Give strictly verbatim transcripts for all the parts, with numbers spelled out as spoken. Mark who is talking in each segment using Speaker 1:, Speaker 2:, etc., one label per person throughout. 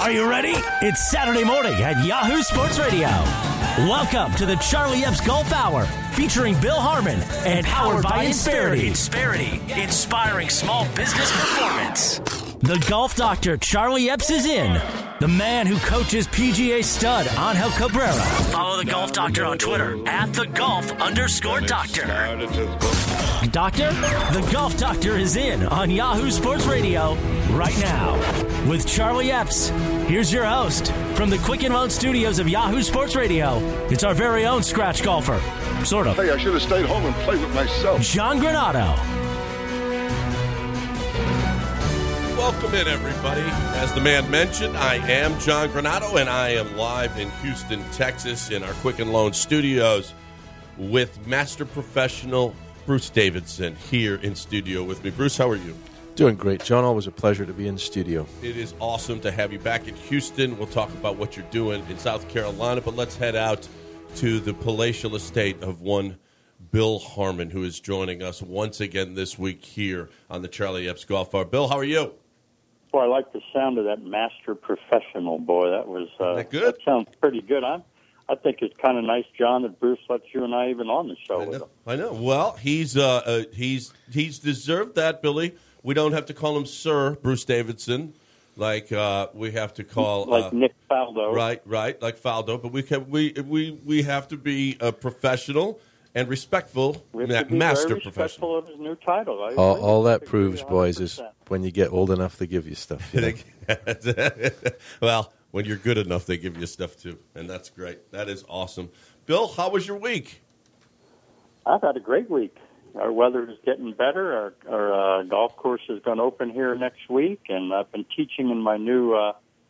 Speaker 1: Are you ready? It's Saturday morning at Yahoo Sports Radio. Welcome to the Charlie Epps Golf Hour, featuring Bill Harmon and powered by Insperity. Insperity, inspiring small business performance. The Golf Doctor, Charlie Epps, is in. The man who coaches P G A stud Angel Cabrera. Follow the Golf Doctor on Twitter at the golf underscore doctor. Doctor, the Golf Doctor is in on Yahoo Sports Radio right now. With Charlie Epps, here's your host from the Quicken Loan Studios of Yahoo Sports Radio. It's our very own scratch golfer, sort of.
Speaker 2: Hey, I should have stayed home and played with myself.
Speaker 1: John Granato.
Speaker 3: Welcome in, everybody. As the man mentioned, I am John Granato, and I am live in Houston, Texas, in our Quicken Loan Studios with Master Professional Bruce Davidson here in studio with me. Bruce, how are you?
Speaker 4: Doing great, John. Always a pleasure to be in studio.
Speaker 3: It is awesome to have you back in Houston. We'll talk about what you're doing in South Carolina, but let's head out to the palatial estate of one Bill Harmon, who is joining us once again this week here on the Charlie Epps Golf Hour. Bill, how are you?
Speaker 5: Boy, I like the sound of that Master Professional, boy. That was uh,
Speaker 3: that good?
Speaker 5: That sounds pretty good. I'm, I think it's kind of nice, John, that Bruce lets you and I even on the show
Speaker 3: I
Speaker 5: with
Speaker 3: know.
Speaker 5: him.
Speaker 3: I know. Well, he's uh, uh, he's he's deserved that, Billy. We don't have to call him Sir Bruce Davidson, like uh, we have to call
Speaker 5: like
Speaker 3: uh,
Speaker 5: Nick Faldo.
Speaker 3: Right, right, like Faldo. But we can we we we have to be a professional and respectful.
Speaker 5: We have to be
Speaker 3: master
Speaker 5: very
Speaker 3: professional.
Speaker 5: respectful of his new title. I
Speaker 4: All,
Speaker 5: agree.
Speaker 4: all that
Speaker 5: I
Speaker 4: proves,
Speaker 5: agree
Speaker 4: boys, is
Speaker 5: one hundred percent.
Speaker 4: when you get old enough, they give you stuff. You know?
Speaker 3: Well, when you're good enough, they give you stuff too, and that's great. That is awesome. Bill, how was your week?
Speaker 5: I've had a great week. Our weather is getting better. Our, our uh, golf course is going to open here next week, and I've been teaching in my new uh,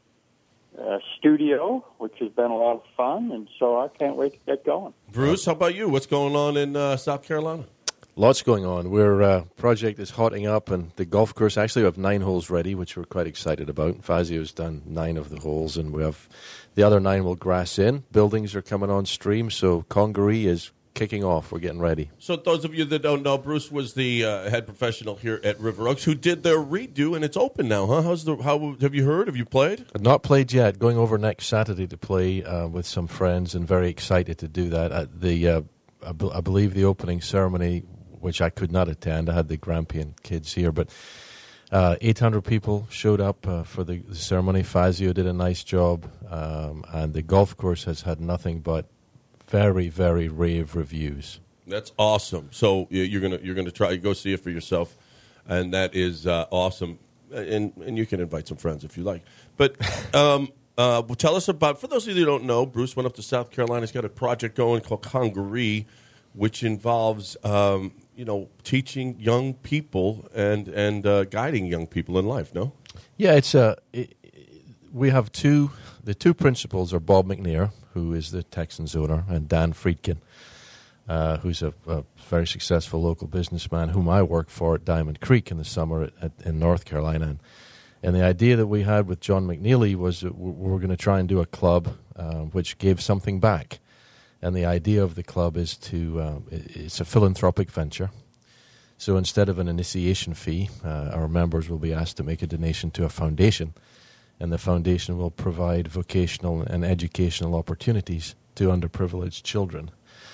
Speaker 5: uh, studio, which has been a lot of fun, and so I can't wait to get going.
Speaker 3: Bruce, how about you? What's going on in uh, South Carolina?
Speaker 4: Lots going on. Our uh, project is hotting up, and the golf course, actually we have nine holes ready, which we're quite excited about. Fazio's done nine of the holes, and we have the other nine will grass in. Buildings are coming on stream, so Congaree is kicking off. We're getting ready.
Speaker 3: So those of you that don't know, Bruce was the uh, head professional here at River Oaks who did their redo, and it's open now, huh? How's the? How have you heard? Have you played?
Speaker 4: I've not played yet. Going over next Saturday to play uh, with some friends, and very excited to do that. Uh, the uh, I, b- I believe the opening ceremony, which I could not attend. I had the Grampian kids here, but uh, eight hundred people showed up uh, for the, the ceremony. Fazio did a nice job, um, and the golf course has had nothing but very, very rave reviews.
Speaker 3: That's awesome. So you're gonna you're gonna try go see it for yourself, and that is uh, awesome. And and you can invite some friends if you like. But um, uh, well, tell us about. For those of you who don't know, Bruce went up to South Carolina. He's got a project going called Congaree, which involves um, you know teaching young people and and uh, guiding young people in life. No.
Speaker 4: Yeah, it's a. It, we have two. The two principals are Bob McNair, who is the Texans owner, and Dan Friedkin, uh, who's a, a very successful local businessman whom I work for at Diamond Creek in the summer at, at, in North Carolina. And, and the idea that we had with John McNeely was that we were going to try and do a club uh, which gave something back. And the idea of the club is to, uh, it's a philanthropic venture. So instead of an initiation fee, uh, our members will be asked to make a donation to a foundation, and the foundation will provide vocational and educational opportunities to underprivileged children.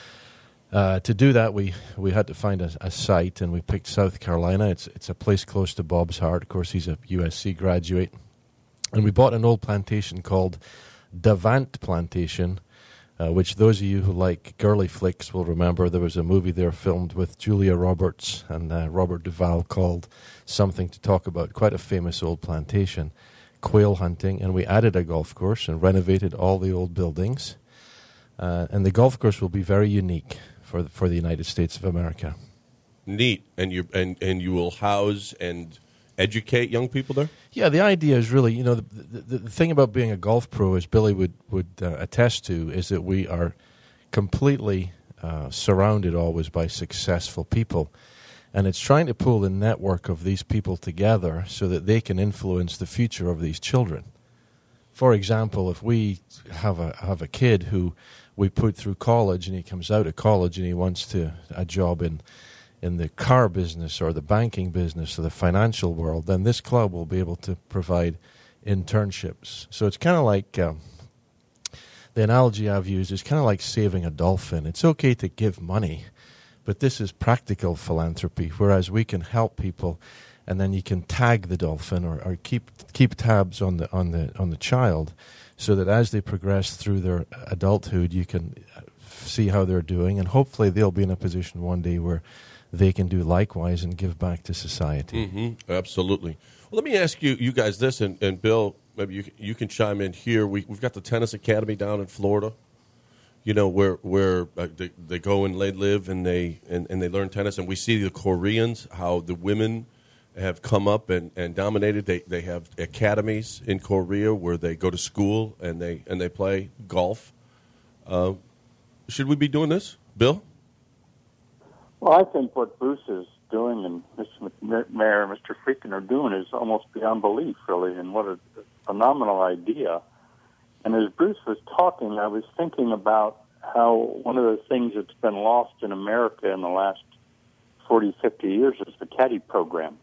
Speaker 4: Uh, to do that, we, we had to find a, a site, and we picked South Carolina. It's it's a place close to Bob's heart. Of course, he's a U S C graduate. And we bought an old plantation called Davant Plantation, uh, which those of you who like girly flicks will remember. There was a movie there filmed with Julia Roberts and uh, Robert Duvall called Something to Talk About, quite a famous old plantation. Quail hunting, and we added a golf course and renovated all the old buildings. Uh, and the golf course will be very unique for the, for the United States of America.
Speaker 3: Neat, and you and, and you will house and educate young people there.
Speaker 4: Yeah, the idea is really, you know, the, the, the thing about being a golf pro, as Billy would would uh, attest to, is that we are completely uh, surrounded always by successful people. And it's trying to pull the network of these people together so that they can influence the future of these children. For example, if we have a have a kid who we put through college and he comes out of college and he wants to a job in in the car business or the banking business or the financial world, then this club will be able to provide internships. So it's kind of like um, the analogy I've used is kind of like saving a dolphin. It's okay to give money, but this is practical philanthropy, whereas we can help people, and then you can tag the dolphin or, or keep keep tabs on the on the on the child, so that as they progress through their adulthood, you can see how they're doing, and hopefully they'll be in a position one day where they can do likewise and give back to society.
Speaker 3: Mm-hmm. Absolutely. Well, let me ask you, you guys, this, and, and Bill, maybe you you can chime in here. We, we've got the Tennis Academy down in Florida, you know, where where uh, they, they go and they live and they and, and they learn tennis, and we see the Koreans, how the women have come up and, and dominated. They they have academies in Korea where they go to school and they and they play golf. Uh, should we be doing this, Bill?
Speaker 5: Well, I think what Bruce is doing and Mister Mayor and Mister Friedkin are doing is almost beyond belief, really, and what a phenomenal idea. And as Bruce was talking, I was thinking about how one of the things that's been lost in America in the last forty, fifty years is the caddy program.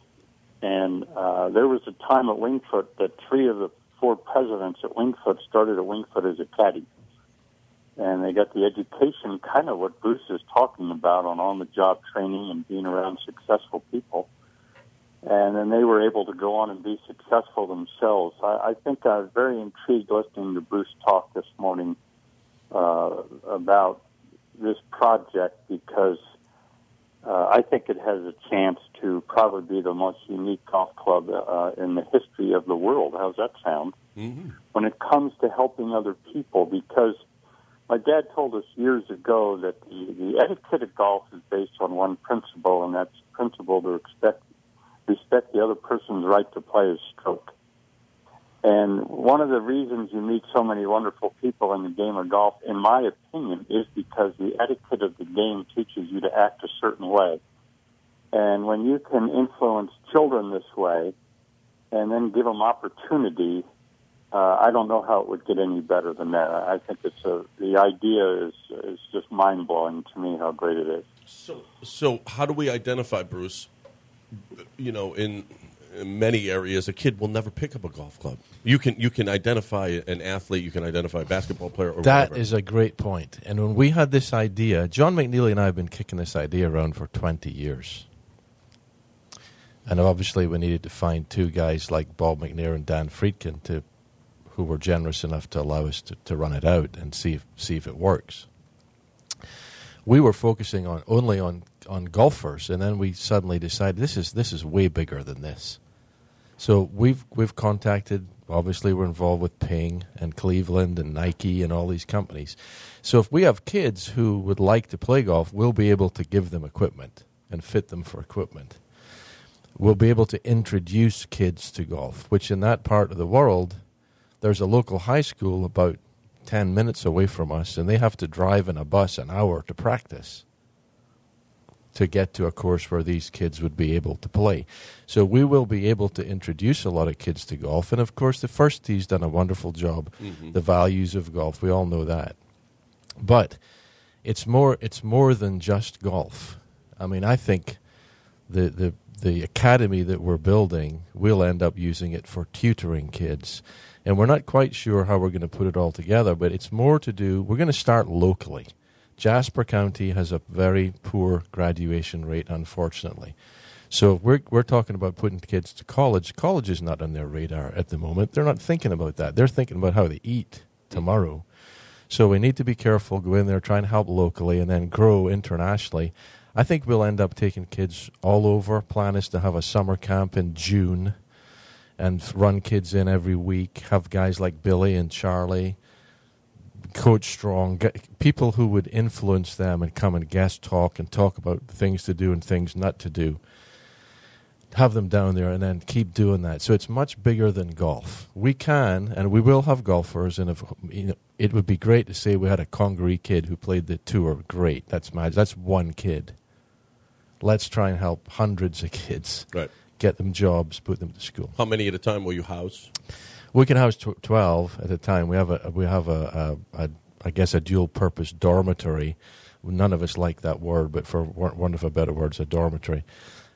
Speaker 5: And uh, there was a time at Wingfoot that three of the four presidents at Wingfoot started at Wingfoot as a caddy. And they got the education, kind of what Bruce is talking about, on on-the-job training and being around successful people. And then they were able to go on and be successful themselves. I, I think I was very intrigued listening to Bruce talk this morning uh, about this project, because uh, I think it has a chance to probably be the most unique golf club uh, in the history of the world. How's that sound? Mm-hmm. When it comes to helping other people, because my dad told us years ago that the, the etiquette of golf is based on one principle, and that's the principle to expect, respect the other person's right to play his stroke. And one of the reasons you meet so many wonderful people in the game of golf, in my opinion, is because the etiquette of the game teaches you to act a certain way. And when you can influence children this way and then give them opportunity, Uh, I don't know how it would get any better than that. I think it's a, the idea is is just mind-blowing to me how great it is.
Speaker 3: So, so how do we identify, Bruce, you know, in, in many areas, a kid will never pick up a golf club. You can you can identify an athlete, you can identify a basketball player or
Speaker 4: That
Speaker 3: whatever.
Speaker 4: is a great point. And when we had this idea, John McNeely and I have been kicking this idea around for twenty years. And obviously we needed to find two guys like Bob McNair and Dan Friedkin to who were generous enough to allow us to, to run it out and see if, see if it works. We were focusing on only on, on golfers, and then we suddenly decided this is this is way bigger than this. So we've we've contacted. Obviously, we're involved with Ping and Cleveland and Nike and all these companies. So if we have kids who would like to play golf, we'll be able to give them equipment and fit them for equipment. We'll be able to introduce kids to golf, which in that part of the world, there's a local high school about ten minutes away from us, and they have to drive in a bus an hour to practice to get to a course where these kids would be able to play. So we will be able to introduce a lot of kids to golf. And, of course, the First Tee's done a wonderful job, mm-hmm. the values of golf. We all know that. But it's more it's more than just golf. I mean, I think the the, the academy that we're building, we'll end up using it for tutoring kids. And we're not quite sure how we're going to put it all together, but it's more to do, we're going to start locally. Jasper County has a very poor graduation rate, unfortunately. So if we're, we're talking about putting kids to college. College is not on their radar at the moment. They're not thinking about that. They're thinking about how they eat tomorrow. So we need to be careful, go in there, try and help locally, and then grow internationally. I think we'll end up taking kids all over. Plan is to have a summer camp in June and run kids in every week, have guys like Billy and Charlie, Coach Strong, people who would influence them and come and guest talk and talk about things to do and things not to do. Have them down there and then keep doing that. So it's much bigger than golf. We can, and we will have golfers, and if, you know, it would be great to say we had a Congaree kid who played the tour. Great. That's magic. That's one kid. Let's try and help hundreds of kids.
Speaker 3: Right.
Speaker 4: Get them jobs, put them to school.
Speaker 3: How many at a time will you house?
Speaker 4: We can house tw- twelve at a time. We have a we have a, a, a I guess a dual-purpose dormitory. None of us like that word, but for want of a better word, it's a dormitory.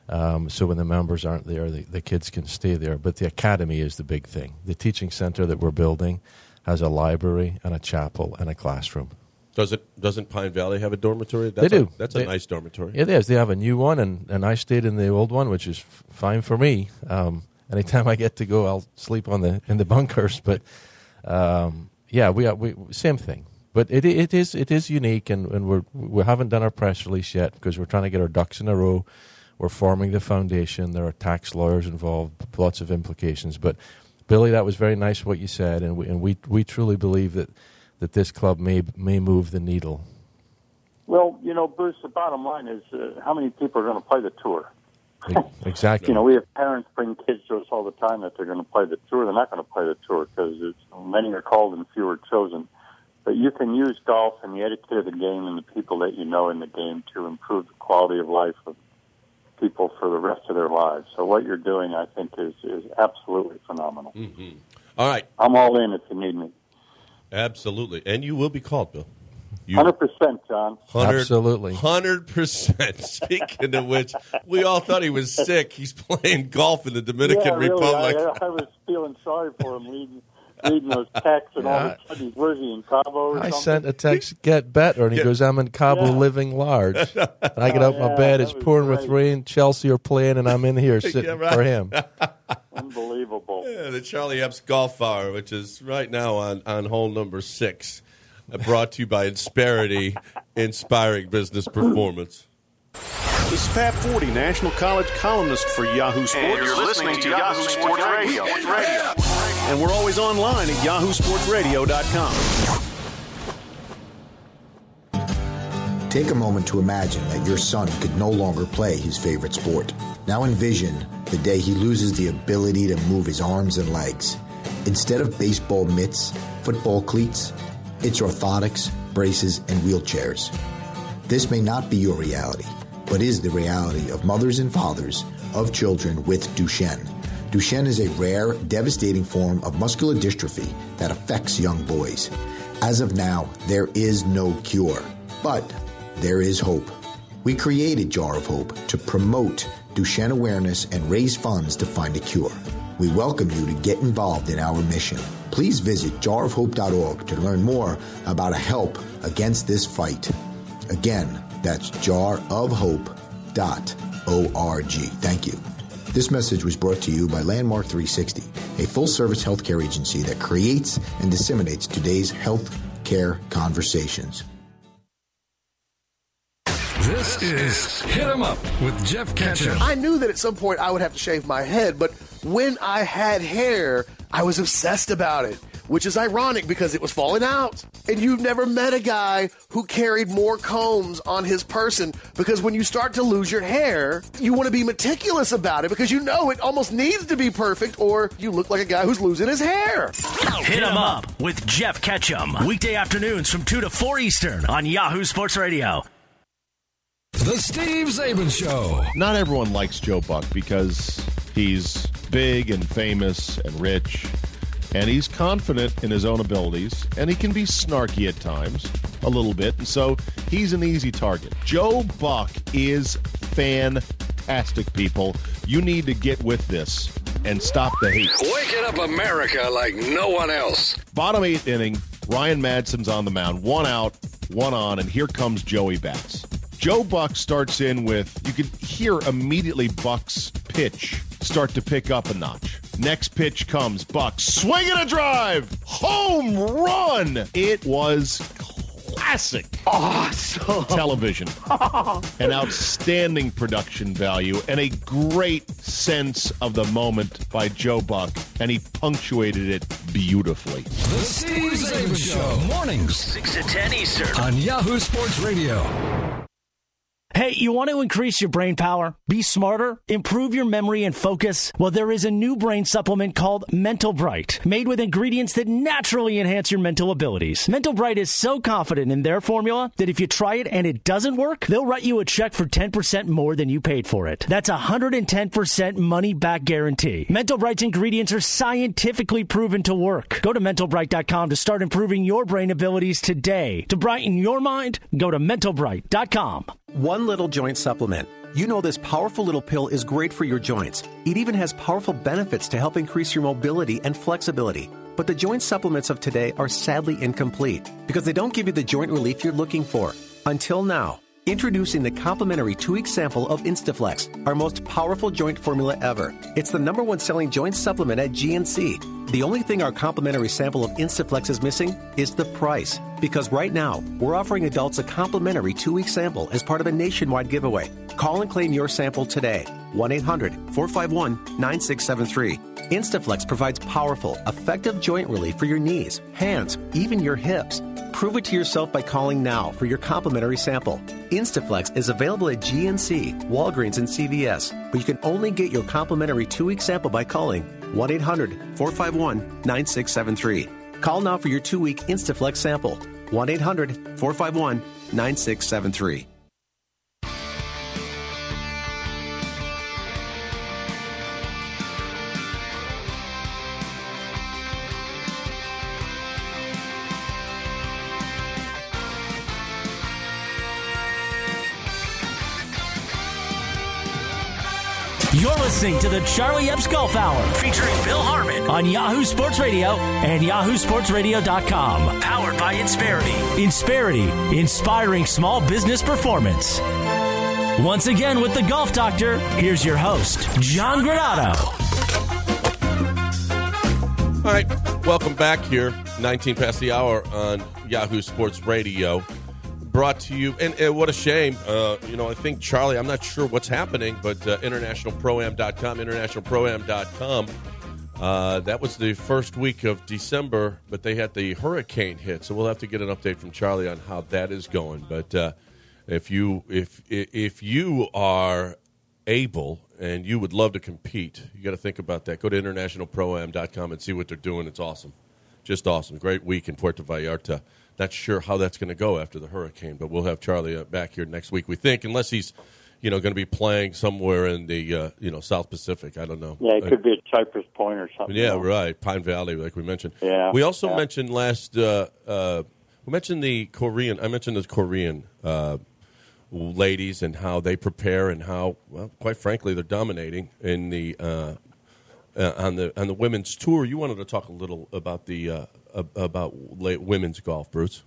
Speaker 4: Um, so when the members aren't there, the, the kids can stay there. But the academy is the big thing. The teaching center that we're building has a library and a chapel and a classroom.
Speaker 3: Does it? Doesn't Pine Valley have a dormitory? That's
Speaker 4: They do.
Speaker 3: A, that's
Speaker 4: They-
Speaker 3: a nice dormitory.
Speaker 4: It is. They have a new one, and, and I stayed in the old one, which is f- fine for me. Um, anytime I get to go, I'll sleep on the in the bunkers. But um, yeah, we, are, we same thing. But it it is it is unique, and, and we're we haven't done our press release yet because we're trying to get our ducks in a row. We're forming the foundation. There are tax lawyers involved, lots of implications. But Billy, that was very nice what you said, and we and we we truly believe that. that this club may may move the needle.
Speaker 5: Well, you know, Bruce, the bottom line is uh, how many people are going to play the tour?
Speaker 4: Exactly.
Speaker 5: You know, we have parents bring kids to us all the time that they're going to play the tour. They're not going to play the tour because many are called and few are chosen. But you can use golf and the etiquette of the game and the people that you know in the game to improve the quality of life of people for the rest of their lives. So what you're doing, I think, is, is absolutely phenomenal.
Speaker 3: Mm-hmm. All right.
Speaker 5: I'm all in if you need me.
Speaker 3: Absolutely. And you will be called, Bill. You,
Speaker 5: one hundred percent, John.
Speaker 4: Absolutely.
Speaker 3: one hundred percent. Speaking of which, we all thought he was sick. He's playing golf in the Dominican
Speaker 5: yeah, really,
Speaker 3: Republic.
Speaker 5: I, I was feeling sorry for him reading, reading those texts, and yeah. all of a sudden, where's he, in Cabo or
Speaker 4: I
Speaker 5: something?
Speaker 4: sent a text, get better, and he
Speaker 3: Yeah.
Speaker 4: goes, I'm in Cabo
Speaker 5: Yeah.
Speaker 4: living large. And I get out
Speaker 5: Oh, yeah,
Speaker 4: my bed,
Speaker 5: that
Speaker 4: it's
Speaker 5: was
Speaker 4: pouring
Speaker 5: great.
Speaker 4: with rain, Chelsea are playing, and I'm in here sitting
Speaker 3: Yeah, right.
Speaker 4: for him.
Speaker 5: Unbelievable.
Speaker 3: Yeah, the Charlie Epps Golf Hour, which is right now on, on hole number six, uh, brought to you by Insperity, Inspiring Business Performance.
Speaker 6: This is Pat Forty, National College columnist for Yahoo Sports.
Speaker 7: And you're listening to Yahoo Sports Radio.
Speaker 6: And we're always online at yahoo sports radio dot com.
Speaker 8: Take a moment to imagine that your son could no longer play his favorite sport. Now envision the day he loses the ability to move his arms and legs. Instead of baseball mitts, football cleats, it's orthotics, braces, and wheelchairs. This may not be your reality, but is the reality of mothers and fathers of children with Duchenne. Duchenne is a rare, devastating form of muscular dystrophy that affects young boys. As of now, there is no cure, but there is hope. We created Jar of Hope to promote Duchenne awareness and raise funds to find a cure. We welcome you to get involved in our mission. Please visit jar of hope dot org to learn more about a help against this fight. Again, that's jar of hope dot org. Thank you. This message was brought to you by Landmark three sixty, a full-service healthcare agency that creates and disseminates today's health care conversations.
Speaker 9: This is Hit 'em Up with Jeff Ketchum.
Speaker 10: I knew that at some point I would have to shave my head, but when I had hair, I was obsessed about it, which is ironic because it was falling out. And you've never met a guy who carried more combs on his person, because when you start to lose your hair, you want to be meticulous about it because you know it almost needs to be perfect, or you look like a guy who's losing his hair.
Speaker 1: Hit 'em up with Jeff Ketchum. Weekday afternoons from two to four Eastern on Yahoo Sports Radio.
Speaker 9: The Steve Zabin Show.
Speaker 11: Not everyone likes Joe Buck because he's big and famous and rich, and he's confident in his own abilities, and he can be snarky at times, a little bit, and so he's an easy target. Joe Buck is fantastic, people. You need to get with this and stop the hate.
Speaker 9: Waking up America like no one else.
Speaker 11: Bottom eighth inning, Ryan Madsen's on the mound, one out, one on, and here comes Joey Bats. Joe Buck starts in with, you can hear immediately Buck's pitch start to pick up a notch. Next pitch comes, Buck, swing and a drive, home run. It was classic.
Speaker 10: Awesome.
Speaker 11: Television. An outstanding production value and a great sense of the moment by Joe Buck, and he punctuated it beautifully.
Speaker 9: The Steve Zabin Show. Mornings,
Speaker 1: six to ten Eastern
Speaker 9: on Yahoo Sports Radio.
Speaker 1: Hey, you want to increase your brain power? Be smarter? Improve your memory and focus? Well, there is a new brain supplement called Mental Bright, made with ingredients that naturally enhance your mental abilities. Mental Bright is so confident in their formula that if you try it and it doesn't work, they'll write you a check for ten percent more than you paid for it. That's a one hundred ten percent money-back guarantee. Mental Bright's ingredients are scientifically proven to work. Go to mental bright dot com to start improving your brain abilities today. To brighten your mind, go to mental bright dot com.
Speaker 10: One
Speaker 12: One Little Joint Supplement. You know this powerful little pill is great for your joints. It even has powerful benefits to help increase your mobility and flexibility. But the joint supplements of today are sadly incomplete because they don't give you the joint relief you're looking for. Until now. Introducing the complimentary two-week sample of Instaflex, our most powerful joint formula ever. It's the number one selling joint supplement at G N C. The only thing our complimentary sample of Instaflex is missing is the price. Because right now, we're offering adults a complimentary two-week sample as part of a nationwide giveaway. Call and claim your sample today. one eight hundred four five one nine six seven three. Instaflex provides powerful, effective joint relief for your knees, hands, even your hips. Prove it to yourself by calling now for your complimentary sample. Instaflex is available at G N C, Walgreens, and C V S, but you can only get your complimentary two-week sample by calling one eight hundred four five one nine six seven three. Call now for your two-week Instaflex sample. one eight hundred four five one nine six seven three.
Speaker 1: You're listening to the Charlie Epps Golf Hour, featuring Bill Harmon on Yahoo Sports Radio and yahoo sports radio dot com. Powered by Insperity. Insperity, inspiring small business performance. Once again with the Golf Doctor, here's your host, John Granato.
Speaker 3: All right, welcome back here, nineteen past the hour on Yahoo Sports Radio. Brought to you, and, and what a shame. Uh, you know, I think, Charlie, I'm not sure what's happening, but uh, international pro am dot com, international pro am dot com, uh, that was the first week of December, but they had the hurricane hit, so we'll have to get an update from Charlie on how that is going. But uh, if you if if you are able and you would love to compete, you got to think about that. Go to international pro am dot com and see what they're doing. It's awesome. Just awesome. Great week in Puerto Vallarta. Not sure how that's going to go after the hurricane, but we'll have Charlie uh, back here next week, we think, unless he's, you know, going to be playing somewhere in the, uh, you know, South Pacific. I don't know.
Speaker 5: Yeah, it
Speaker 3: uh,
Speaker 5: could be at Cypress Point or something.
Speaker 3: Yeah,
Speaker 5: else.
Speaker 3: right. Pine Valley, like we mentioned.
Speaker 5: Yeah.
Speaker 3: We also
Speaker 5: yeah.
Speaker 3: mentioned last, uh, uh, we mentioned the Korean, I mentioned the Korean uh, ladies and how they prepare and how, well, quite frankly, they're dominating in the, uh, uh, on the on the women's tour. You wanted to talk a little about the, uh, about women's golf, Bruce.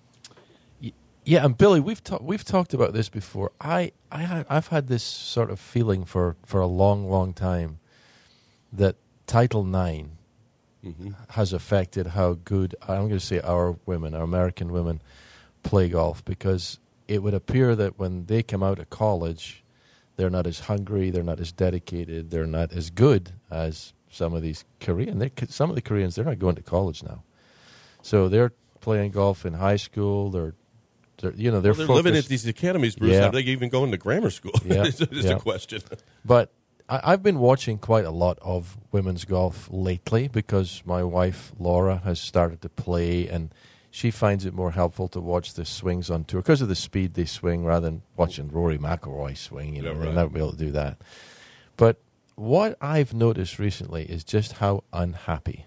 Speaker 4: Yeah, and Billy, we've ta- we've talked about this before. I I ha- I've had this sort of feeling for, for a long, long time that Title nine mm-hmm. has affected how good, I'm going to say, our women, our American women, play golf, because it would appear that when they come out of college, they're not as hungry, they're not as dedicated, they're not as good as some of these Korean. They, some of the Koreans, they're not going to college now, so they're playing golf in high school. They're They're, you know, they're,
Speaker 3: well, they're living at these academies, Bruce.
Speaker 4: Yeah.
Speaker 3: Are they even going to grammar school?
Speaker 4: Yeah.
Speaker 3: It's
Speaker 4: yeah.
Speaker 3: a question.
Speaker 4: But I, I've been watching quite a lot of women's golf lately because my wife, Laura, has started to play, and she finds it more helpful to watch the swings on tour because of the speed they swing rather than watching Rory McIlroy swing. You know,
Speaker 3: yeah, right.
Speaker 4: they'll never be able to do that. But what I've noticed recently is just how unhappy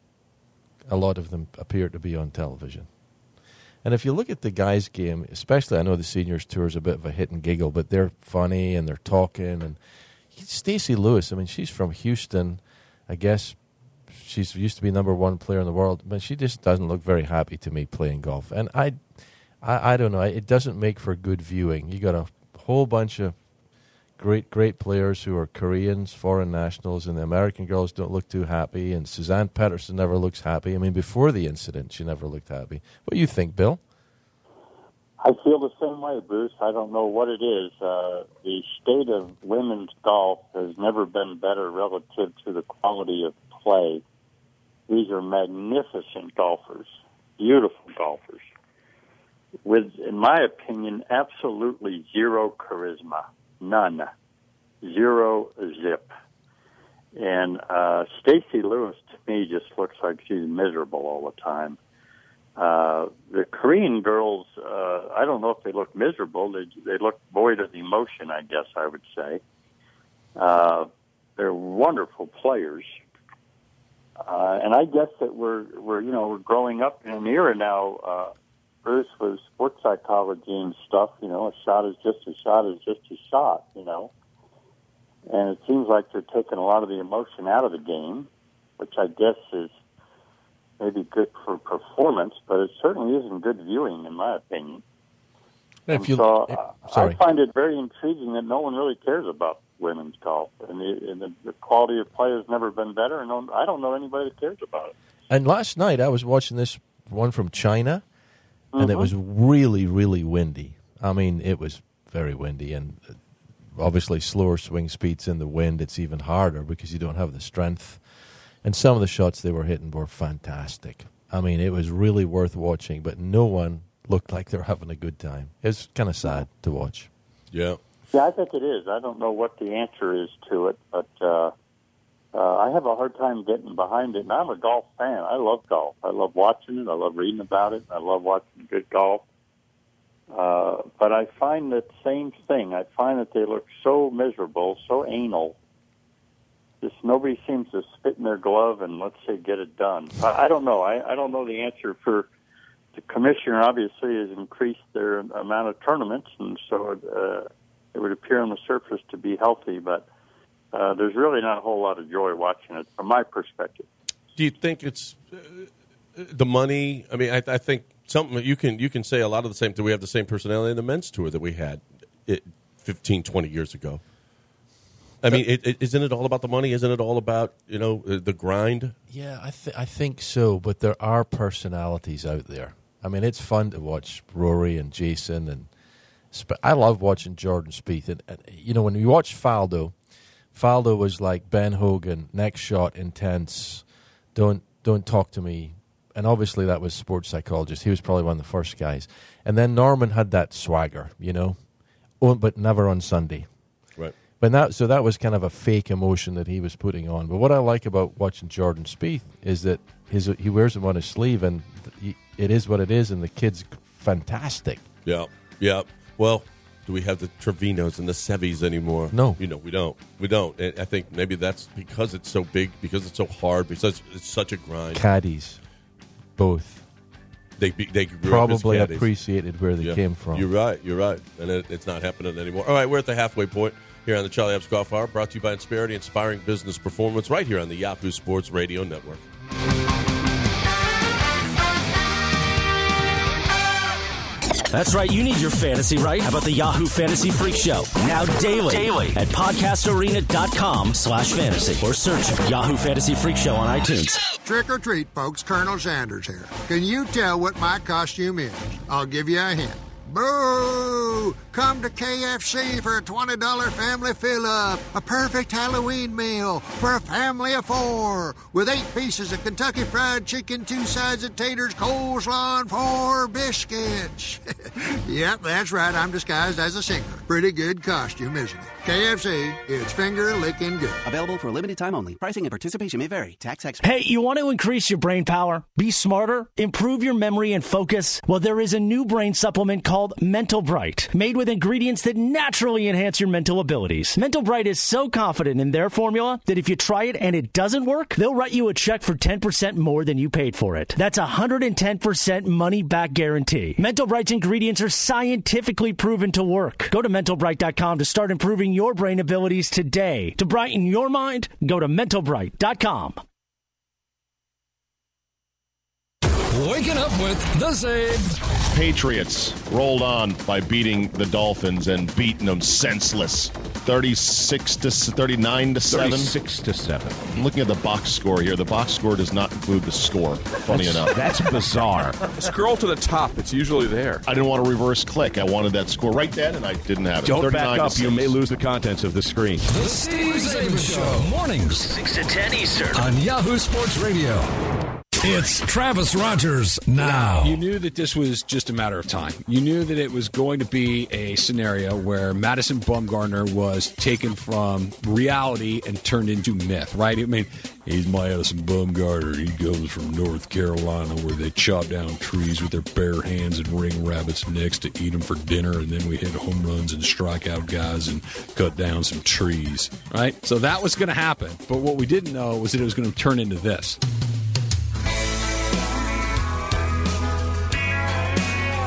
Speaker 4: a lot of them appear to be on television. And if you look at the guys' game, especially, I know the seniors tour is a bit of a hit and giggle, but they're funny and they're talking. And Stacey Lewis, I mean, she's from Houston. I guess she's used to be number one player in the world, but she just doesn't look very happy to me playing golf. And I, I, I don't know. It doesn't make for good viewing. You got a whole bunch of great, great players who are Koreans, foreign nationals, and the American girls don't look too happy. And Suzanne Petterson never looks happy. I mean, before the incident, she never looked happy. What do you think, Bill?
Speaker 5: I feel the same way, Bruce. I don't know what it is. Uh, the state of women's golf has never been better relative to the quality of play. These are magnificent golfers, beautiful golfers, with, in my opinion, absolutely zero charisma. None. Zero zip. And uh, Stacey Lewis, to me, just looks like she's miserable all the time. Uh, the Korean girls, uh, I don't know if they look miserable. They, they look void of emotion, I guess I would say. Uh, they're wonderful players. Uh, and I guess that we're, we're, you know, we're growing up in an era now, uh, Bruce, with sports psychology and stuff. You know, a shot is just a shot is just a shot, you know. And it seems like they're taking a lot of the emotion out of the game, which I guess is maybe good for performance, but it certainly isn't good viewing, in my opinion.
Speaker 4: If you,
Speaker 5: so
Speaker 4: if,
Speaker 5: uh,
Speaker 4: sorry.
Speaker 5: I find it very intriguing that no one really cares about women's golf, and the, and the, the quality of play has never been better, and no, I don't know anybody that cares about it.
Speaker 4: And last night I was watching this one from China, and
Speaker 5: Mm-hmm.
Speaker 4: it was really, really windy. I mean, it was very windy, and obviously slower swing speeds in the wind, it's even harder because you don't have the strength. And some of the shots they were hitting were fantastic. I mean, it was really worth watching, but no one looked like they were having a good time. It was kind of sad to watch.
Speaker 3: Yeah.
Speaker 5: Yeah, I think it is. I don't know what the answer is to it, but uh, uh, I have a hard time getting behind it. And I'm a golf fan. I love golf. I love watching it. I love reading about it. I love watching good golf. Uh, but I find the same thing. I find that they look so miserable, so anal. Just nobody seems to spit in their glove and, let's say, get it done. I, I don't know. I, I don't know the answer. For the commissioner, obviously, has increased their amount of tournaments, and so uh, it would appear on the surface to be healthy, but uh, there's really not a whole lot of joy watching it from my perspective.
Speaker 3: Do you think it's uh, the money? I mean, I, I think something you can you can say a lot of the same. Do we have the same personality in the men's tour that we had it, fifteen, twenty years ago? I mean, it, it, isn't it all about the money? Isn't it all about, you know, the grind?
Speaker 4: Yeah, I, th- I think so, but there are personalities out there. I mean, it's fun to watch Rory and Jason, and Sp- I love watching Jordan Spieth. And, and, you know, when you watch Faldo, Faldo was like Ben Hogan, next shot, intense, don't don't talk to me. And obviously that was sports psychologist. He was probably one of the first guys. And then Norman had that swagger, you know, oh, but never on Sunday.
Speaker 3: Right.
Speaker 4: But that, so that was kind of a fake emotion that he was putting on. But what I like about watching Jordan Spieth is that his he wears them on his sleeve, and he, it is what it is, and the kid's fantastic.
Speaker 3: Yeah, yeah. Well, do we have the Trevinos and the Sevis anymore?
Speaker 4: No.
Speaker 3: You know, we don't. We don't. And I think maybe that's because it's so big, because it's so hard, because it's such a grind.
Speaker 4: Caddies, both.
Speaker 3: They be, they grew
Speaker 4: probably
Speaker 3: up as caddies.
Speaker 4: Appreciated where they
Speaker 3: yeah.
Speaker 4: came from.
Speaker 3: You're right. You're right. And it, it's not happening anymore. All right, we're at the halfway point here on the Charlie Epps Golf Hour, brought to you by Insperity, inspiring business performance, right here on the Yahoo Sports Radio Network.
Speaker 1: That's right. You need your fantasy, right? How about the Yahoo Fantasy Freak Show? Now daily, daily at podcastarena.com slash fantasy or search Yahoo Fantasy Freak Show on iTunes.
Speaker 13: Trick or treat, folks. Colonel Sanders here. Can you tell what my costume is? I'll give you a hint. Boo! Come to K F C for a twenty dollars family fill-up. A perfect Halloween meal for a family of four. With eight pieces of Kentucky Fried Chicken, two sides of taters, coleslaw, and four biscuits. Yep, that's right. I'm disguised as a singer. Pretty good costume, isn't it? K F C, it's finger-licking good.
Speaker 14: Available for a limited time only. Pricing and participation may vary. Tax extra.
Speaker 1: Hey, you want to increase your brain power? Be smarter? Improve your memory and focus? Well, there is a new brain supplement called Mental Bright, made with ingredients that naturally enhance your mental abilities. Mental Bright is so confident in their formula that if you try it and it doesn't work, they'll write you a check for ten percent more than you paid for it. That's a one hundred ten percent money-back guarantee. Mental Bright's ingredients are scientifically proven to work. Go to mental bright dot com to start improving your brain abilities today. To brighten your mind, go to mental bright dot com.
Speaker 9: Waking up with the Zabe.
Speaker 11: Patriots rolled on by beating the Dolphins and beating them senseless. thirty-six to thirty-nine to seven.
Speaker 15: thirty-six to seven.
Speaker 11: I'm looking at the box score here. The box score does not include the score, funny
Speaker 15: that's,
Speaker 11: enough.
Speaker 15: That's bizarre.
Speaker 16: Scroll to the top. It's usually there.
Speaker 11: I didn't want to reverse click. I wanted that score right then, and I didn't have it.
Speaker 15: Don't back up. You may lose the contents of the screen.
Speaker 9: The Steve Zabe Show. Mornings.
Speaker 1: six to ten Eastern.
Speaker 9: On Yahoo Sports Radio. It's Travis Rogers now.
Speaker 17: You knew that this was just a matter of time. You knew that it was going to be a scenario where Madison Bumgarner was taken from reality and turned into myth, right? I mean, he's Madison Bumgarner. He comes from North Carolina where they chop down trees with their bare hands and wring rabbits' necks to eat them for dinner, and then we hit home runs and strike out guys and cut down some trees, right? So that was going to happen. But what we didn't know was that it was going to turn into this.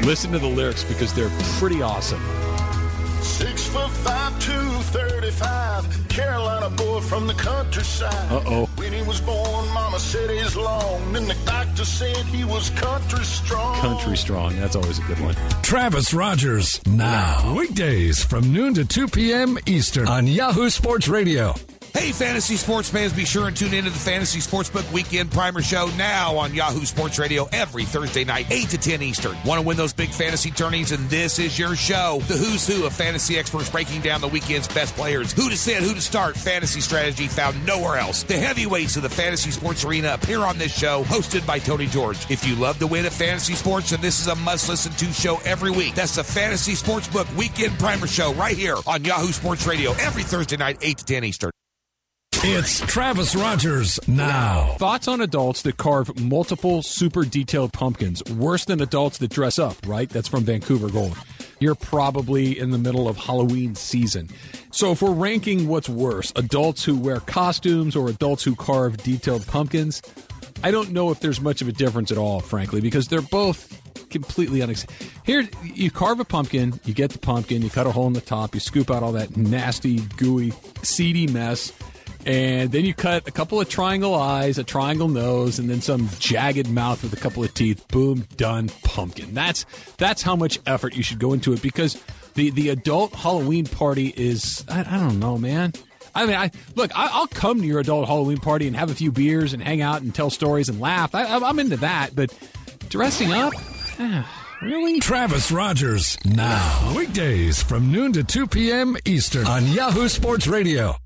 Speaker 17: Listen to the lyrics because they're pretty awesome.
Speaker 18: Six foot five, two thirty-five, Carolina boy from the countryside.
Speaker 17: Uh-oh.
Speaker 18: When he was born, Mama said he's long. Then the doctor said he was country strong.
Speaker 17: Country strong. That's always a good one.
Speaker 9: Travis Rogers now. Weekdays from noon to two p.m. Eastern on Yahoo Sports Radio.
Speaker 19: Hey, fantasy sports fans, be sure and tune into the Fantasy Sportsbook Weekend Primer Show now on Yahoo Sports Radio every Thursday night, eight to ten Eastern. Want to win those big fantasy tourneys, and this is your show. The who's who of fantasy experts breaking down the weekend's best players. Who to sit, who to start, fantasy strategy found nowhere else. The heavyweights of the fantasy sports arena appear on this show, hosted by Tony George. If you love to win at fantasy sports, then this is a must-listen-to show every week. That's the Fantasy Sportsbook Weekend Primer Show right here on Yahoo Sports Radio every Thursday night, eight to ten Eastern.
Speaker 9: It's Travis Rogers now.
Speaker 17: Thoughts on adults that carve multiple super detailed pumpkins, worse than adults that dress up, right? That's from Vancouver Gold. You're probably in the middle of Halloween season. So if we're ranking what's worse, adults who wear costumes or adults who carve detailed pumpkins, I don't know if there's much of a difference at all, frankly, because they're both completely unacceptable. Here, you carve a pumpkin, you get the pumpkin, you cut a hole in the top, you scoop out all that nasty, gooey, seedy mess, and then you cut a couple of triangle eyes, a triangle nose, and then some jagged mouth with a couple of teeth. Boom, done, pumpkin. That's that's how much effort you should go into it, because the, the adult Halloween party is, I, I don't know, man. I mean, I look, I, I'll come to your adult Halloween party and have a few beers and hang out and tell stories and laugh. I, I'm into that, but dressing up? Really?
Speaker 9: Travis Rogers now. Weekdays from noon to two p.m. Eastern on Yahoo Sports Radio.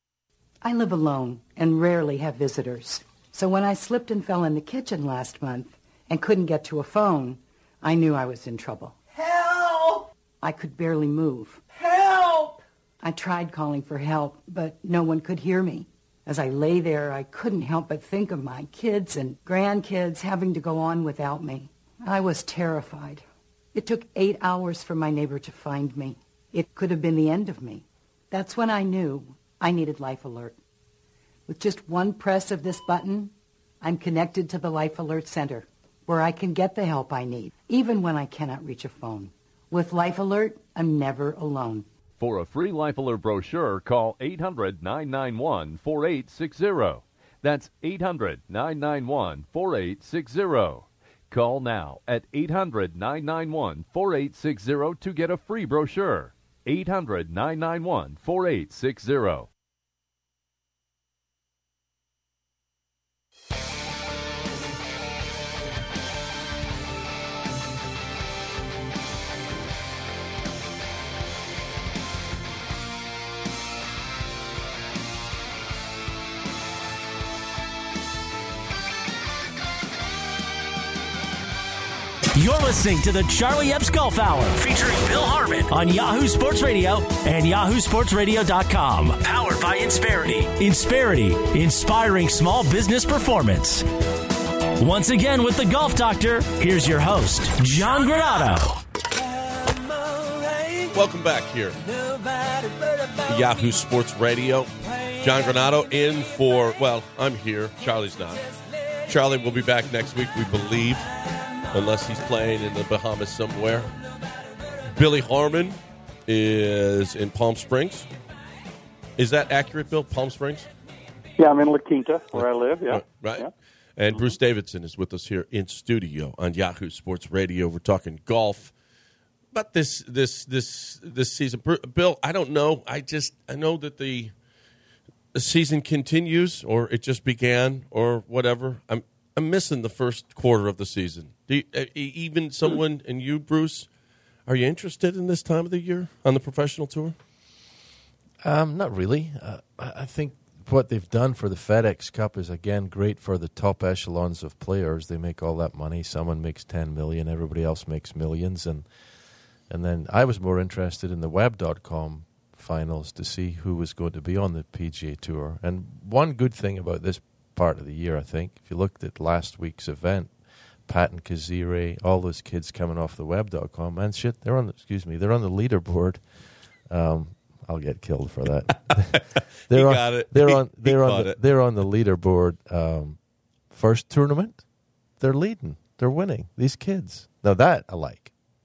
Speaker 20: I live alone and rarely have visitors. So when I slipped and fell in the kitchen last month and couldn't get to a phone, I knew I was in trouble. Help! I could barely move. Help! I tried calling for help, but no one could hear me. As I lay there, I couldn't help but think of my kids and grandkids having to go on without me. I was terrified. It took eight hours for my neighbor to find me. It could have been the end of me. That's when I knew I needed Life Alert. With just one press of this button, I'm connected to the Life Alert Center, where I can get the help I need, even when I cannot reach a phone. With Life Alert, I'm never alone.
Speaker 21: For a free Life Alert brochure, call eight hundred, nine nine one, four eight six zero. That's eight hundred, nine nine one, four eight six zero. Call now at eight hundred, nine nine one, four eight six zero to get a free brochure. eight hundred, nine nine one, four eight six zero.
Speaker 1: You're listening to the Charlie Epps Golf Hour, featuring Bill Harmon on Yahoo Sports Radio and yahoo sports radio dot com. Powered by Insperity. Insperity, inspiring small business performance. Once again with the Golf Doctor, here's your host, John Granato.
Speaker 3: Welcome back here to Yahoo Sports Radio. John Granato in for, well, I'm here. Charlie's not. Charlie will be back next week, we believe. Unless he's playing in the Bahamas somewhere. Billy Harmon is in Palm Springs. Is that accurate, Bill? Palm Springs?
Speaker 5: Yeah, I'm in La Quinta, where I live, yeah.
Speaker 3: Right.
Speaker 5: Yeah.
Speaker 3: And Bruce Davidson is with us here in studio on Yahoo Sports Radio. We're talking golf. About this this this this season. Bill, I don't know. I just I know that the, the season continues, or it just began, or whatever. I'm I'm missing the first quarter of the season. Do you, uh, even someone, and you, Bruce, are you interested in this time of the year on the professional tour?
Speaker 4: Um, not really. Uh, I think what they've done for the FedEx Cup is, again, great for the top echelons of players. They make all that money. Someone makes ten million dollars. Everybody else makes millions. And and then I was more interested in the web dot com finals to see who was going to be on the P G A Tour. And one good thing about this part of the year, I think, if you looked at last week's event, Pat and Kazire, all those kids coming off the web dot com, man, shit, they're on. The, excuse me, they're on the leaderboard. Um, I'll get killed for that. they're
Speaker 3: he
Speaker 4: on,
Speaker 3: got it.
Speaker 4: They're
Speaker 3: he,
Speaker 4: on. They're on. The,
Speaker 3: it.
Speaker 4: they're on the leaderboard. Um, first tournament, they're leading. They're winning. These kids. Now that I like.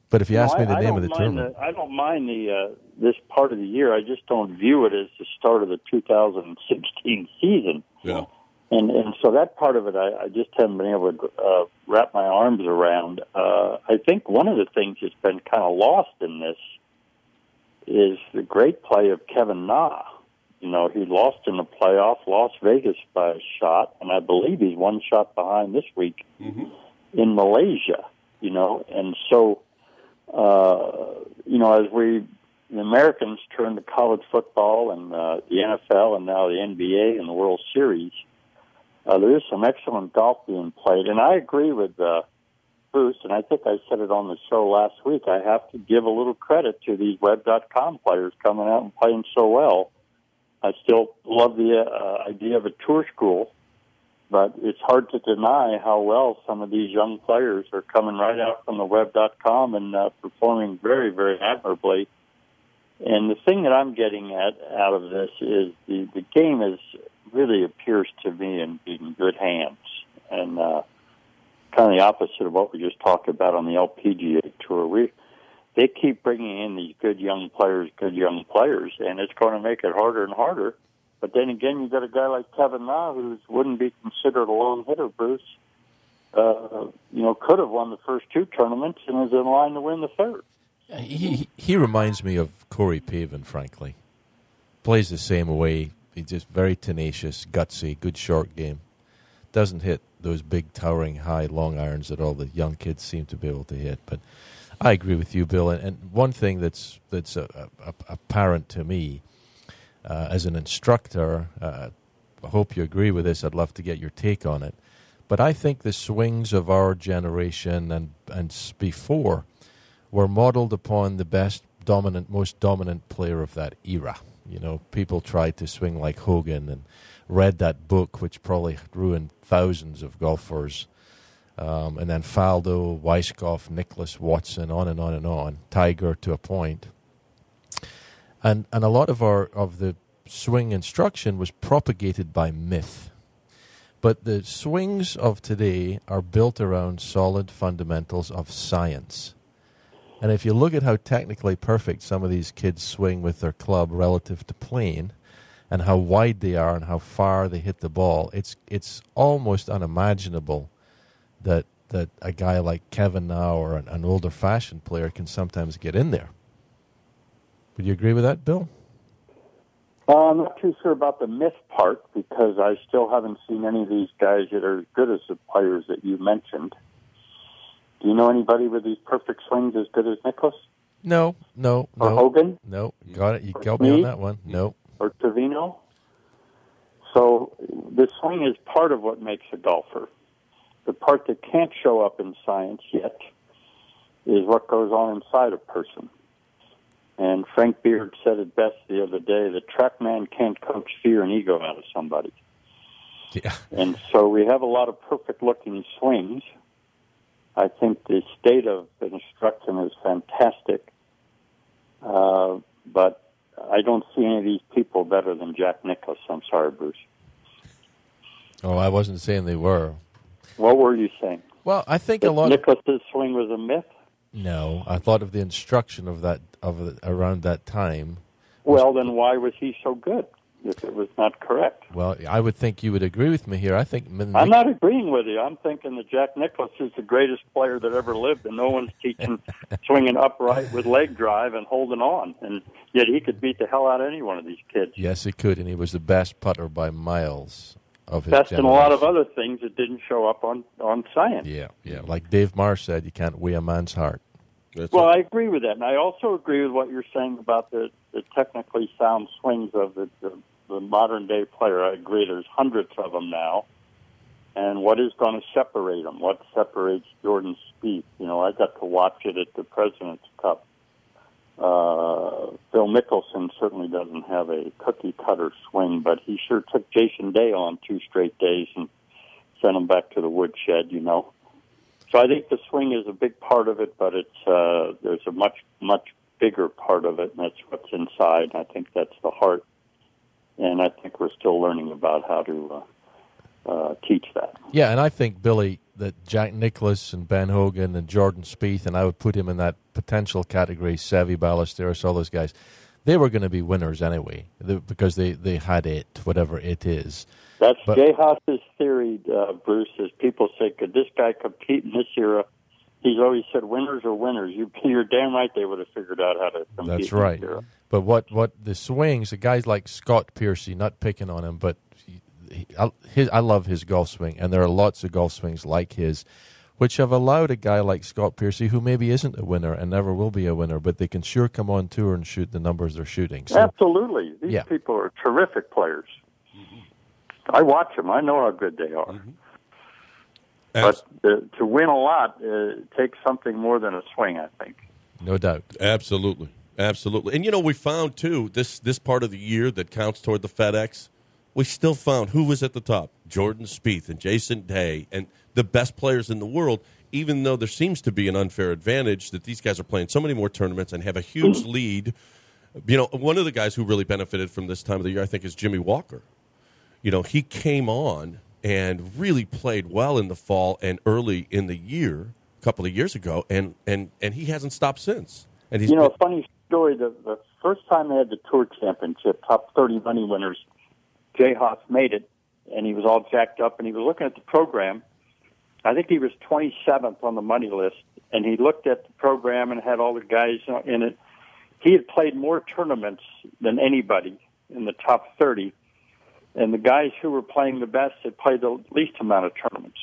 Speaker 4: But if you,
Speaker 5: you
Speaker 4: ask
Speaker 5: know,
Speaker 4: me the
Speaker 5: I,
Speaker 4: name
Speaker 5: I
Speaker 4: of the
Speaker 5: don't
Speaker 4: tournament,
Speaker 5: the, I don't mind the uh, this part of the year. I just don't view it as the start of the two thousand sixteen season.
Speaker 3: Yeah.
Speaker 5: And and so that part of it, I, I just haven't been able to uh, wrap my arms around. Uh, I think one of the things that's been kind of lost in this is the great play of Kevin Na. You know, he lost in the playoff, Las Vegas by a shot, and I believe he's one shot behind this week
Speaker 3: mm-hmm.
Speaker 5: in Malaysia. You know, and so, uh, you know, as we, the Americans turn to college football and uh, the N F L and now the N B A and the World Series, uh, there is some excellent golf being played. And I agree with uh, Bruce, and I think I said it on the show last week, I have to give a little credit to these web dot com players coming out and playing so well. I still love the uh, idea of a tour school, but it's hard to deny how well some of these young players are coming right out from the web dot com and uh, performing very, very admirably. And the thing that I'm getting at out of this is the, the game is really appears to me in, in good hands. And uh, kind of the opposite of what we just talked about on the L P G A Tour. We They keep bringing in these good young players, good young players, and it's going to make it harder and harder. But then again, you've got a guy like Kevin Na, who wouldn't be considered a lone hitter, Bruce. Uh, you know, could have won the first two tournaments and is in line to win the third.
Speaker 4: he he reminds me of Corey Pavin, frankly. Plays the same way. He's just very tenacious, gutsy, good short game. Doesn't hit those big, towering, high long irons that all the young kids seem to be able to hit. But I agree with you, Bill. And, and one thing that's that's uh, uh, apparent to me, Uh, as an instructor, uh, I hope you agree with this. I'd love to get your take on it. But I think the swings of our generation and and before were modeled upon the best, dominant, most dominant player of that era. You know, people tried to swing like Hogan and read that book, which probably ruined thousands of golfers. Um, and then Faldo, Weiskopf, Nicholas Watson, on and on and on. Tiger to a point. And and a lot of our of the swing instruction was propagated by myth. But the swings of today are built around solid fundamentals of science. And if you look at how technically perfect some of these kids swing with their club relative to playing, and how wide they are and how far they hit the ball, it's it's almost unimaginable that that a guy like Kevin Na or an, an older fashioned player can sometimes get in there. Would you agree with that, Bill?
Speaker 5: Uh, I'm not too sure about the myth part because I still haven't seen any of these guys that are as good as the players that you mentioned. Do you know anybody with these perfect swings as good as Nicholas?
Speaker 4: No, no,
Speaker 5: Or
Speaker 4: no.
Speaker 5: Hogan?
Speaker 4: No, got it. You
Speaker 5: Or
Speaker 4: got me on
Speaker 5: Snead?
Speaker 4: that one. No.
Speaker 5: Or Trevino? So the swing is part of what makes a golfer. The part that can't show up in science yet is what goes on inside a person. And Frank Beard said it best the other day, the TrackMan can't coach fear and ego out of somebody.
Speaker 4: Yeah.
Speaker 5: And so we have a lot of perfect-looking swings. I think the state of instruction is fantastic. Uh, but I don't see any of these people better than Jack Nicklaus. I'm sorry, Bruce.
Speaker 4: Oh, I wasn't saying they were.
Speaker 5: What were you saying?
Speaker 4: Well, I think
Speaker 5: that
Speaker 4: a lot
Speaker 5: Nicklaus's of... swing was a myth?
Speaker 4: No, I thought of the instruction of that of around that time.
Speaker 5: Well, then why was he so good if it was not correct?
Speaker 4: Well, I would think you would agree with me here. I think
Speaker 5: I'm not agreeing with you. I'm thinking that Jack Nicklaus is the greatest player that ever lived, and no one's teaching swinging upright with leg drive and holding on. And yet he could beat the hell out of any one of these kids.
Speaker 4: Yes, he could, and he was the best putter by miles of his
Speaker 5: Best in a
Speaker 4: generation.
Speaker 5: lot of other things that didn't show up on, on science.
Speaker 4: Yeah, yeah. Like Dave Marsh said, you can't weigh a man's heart.
Speaker 3: That's
Speaker 5: well,
Speaker 3: it.
Speaker 5: I agree with that, and I also agree with what you're saying about the, the technically sound swings of the, the, the modern-day player. I agree. There's hundreds of them now, and what is going to separate them? What separates Jordan Spieth? You know, I got to watch it at the President's Cup. Uh, Phil Mickelson certainly doesn't have a cookie-cutter swing, but he sure took Jason Day on two straight days and sent him back to the woodshed, you know. So I think the swing is a big part of it, but it's uh, there's a much, much bigger part of it, and that's what's inside. I think that's the heart, and I think we're still learning about how to uh, uh, teach that.
Speaker 4: Yeah, and I think, Billy, that Jack Nicklaus and Ben Hogan and Jordan Spieth, and I would put him in that potential category, Seve Ballesteros, all those guys, they were going to be winners anyway because they, they had it, whatever it is.
Speaker 5: That's
Speaker 4: but,
Speaker 5: Jay Haas's theory, uh, Bruce, is people say, could this guy compete in this era? He's always said winners are winners. You, you're damn right they would have figured out how to compete.
Speaker 4: That's right.
Speaker 5: In this era.
Speaker 4: But what, what the swings, the guys like Scott Piercy, not picking on him, but he, he, I, his, I love his golf swing, and there are lots of golf swings like his, which have allowed a guy like Scott Piercy, who maybe isn't a winner and never will be a winner, but they can sure come on tour and shoot the numbers they're shooting. So,
Speaker 5: absolutely. These
Speaker 4: yeah.
Speaker 5: people are terrific players. Mm-hmm. I watch them. I know how good they are. Mm-hmm. But uh, to win a lot uh, takes something more than a swing, I think.
Speaker 4: No doubt.
Speaker 3: Absolutely. Absolutely. And, you know, we found, too, this, this part of the year that counts toward the FedEx, we still found who was at the top. Jordan Spieth and Jason Day and the best players in the world, even though there seems to be an unfair advantage that these guys are playing so many more tournaments and have a huge lead. You know, one of the guys who really benefited from this time of the year, I think, is Jimmy Walker. You know, he came on and really played well in the fall and early in the year, a couple of years ago, and, and, and he hasn't stopped since. And he's
Speaker 5: you know,
Speaker 3: been,
Speaker 5: funny story, the, the first time they had the Tour Championship, top thirty money winners, Jay Haas made it, and he was all jacked up, and he was looking at the program. I think he was twenty-seventh on the money list, and he looked at the program and had all the guys in it. He had played more tournaments than anybody in the top thirty, and the guys who were playing the best had played the least amount of tournaments.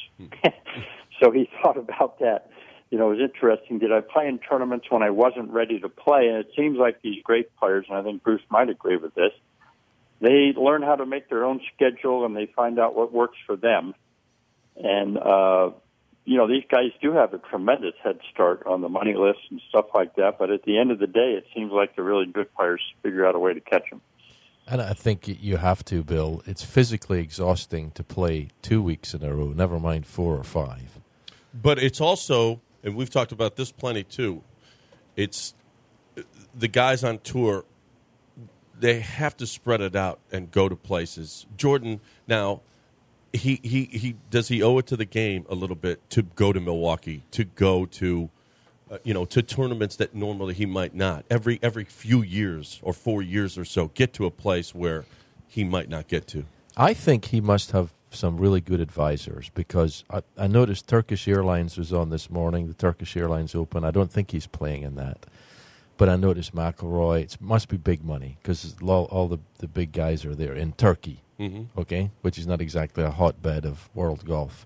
Speaker 5: So he thought about that. You know, it was interesting. Did I play in tournaments when I wasn't ready to play? And it seems like these great players, and I think Bruce might agree with this, they learn how to make their own schedule, and they find out what works for them. And, uh, you know, these guys do have a tremendous head start on the money list and stuff like that. But at the end of the day, it seems like the really good players figure out a way to catch them.
Speaker 4: And I think you have to, Bill. It's physically exhausting to play two weeks in a row, never mind four or five.
Speaker 3: But it's also, and we've talked about this plenty too, it's the guys on tour, they have to spread it out and go to places. Jordan, now, he, he, he does he owe it to the game a little bit to go to Milwaukee, to go to, uh, you know, to tournaments that normally he might not. Every every few years or four years or so, get to a place where he might not get to.
Speaker 4: I think he must have some really good advisors because I, I noticed Turkish Airlines was on this morning, the Turkish Airlines Open. I don't think he's playing in that. But I noticed McIlroy. It must be big money because all, all the, the big guys are there in Turkey, mm-hmm. okay, which is not exactly a hotbed of world golf.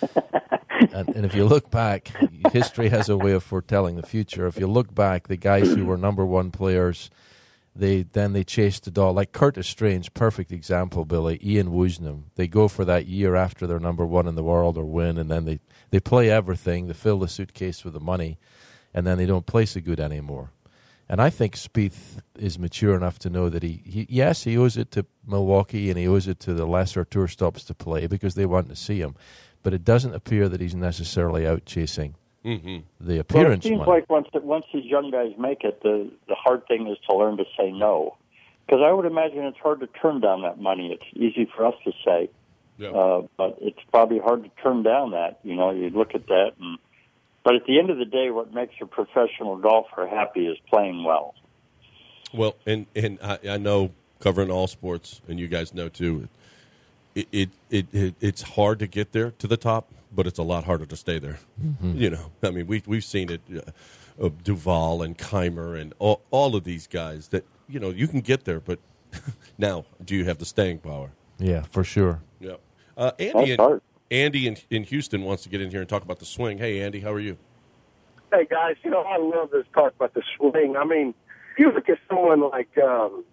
Speaker 4: and, and if you look back, history has a way of foretelling the future. If you look back, the guys who were number one players, they then they chased the doll. Like Curtis Strange, perfect example, Billy, Ian Woosnam. They go for that year after they're number one in the world or win, and then they, they play everything. They fill the suitcase with the money, and then they don't play so good anymore. And I think Spieth is mature enough to know that he, he, yes, he owes it to Milwaukee and he owes it to the lesser tour stops to play because they want to see him. But it doesn't appear that he's necessarily out chasing mm-hmm. the appearance
Speaker 5: well, it seems
Speaker 4: money.
Speaker 5: like once once these young guys make it, the, the hard thing is to learn to say no. Because I would imagine it's hard to turn down that money. It's easy for us to say, yeah. uh, but it's probably hard to turn down that. You know, you look at that and... But at the end of the day, what makes a professional golfer happy is playing well.
Speaker 3: Well, and and I, I know covering all sports, and you guys know too, it, it it it it's hard to get there to the top, but it's a lot harder to stay there. Mm-hmm. You know, I mean, we we've seen it, uh, Duval and Keimer and all, all of these guys that you know you can get there, but now do you have the staying power?
Speaker 4: Yeah, for sure.
Speaker 3: Yeah, uh, Andy. And, hard. Andy in, in Houston wants to get in here and talk about the swing. Hey, Andy, how are you?
Speaker 2: Hey, guys, you know, I love this talk about the swing. I mean, you look at someone like, um,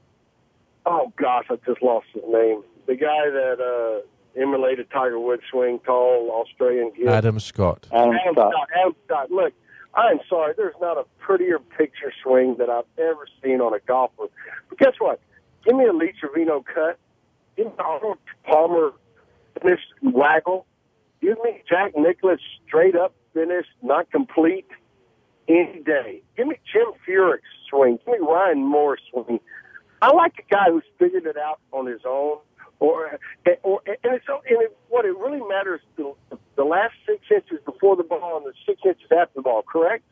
Speaker 2: oh, gosh, I just lost his name. The guy that uh, emulated Tiger Woods' swing, tall Australian kid.
Speaker 4: Adam Scott.
Speaker 2: Adam, Adam Scott. Adam Scott. Look, I'm sorry, there's not a prettier picture swing that I've ever seen on a golfer. But guess what? Give me a Lee Trevino cut. Give me Arnold Palmer finish waggle. Give me Jack Nicklaus straight up finish, not complete, any day. Give me Jim Furyk's swing. Give me Ryan Moore's swing. I like a guy who's figured it out on his own. Or, or and, so, and it, what? It really matters the, the last six inches before the ball and the six inches after the ball, correct?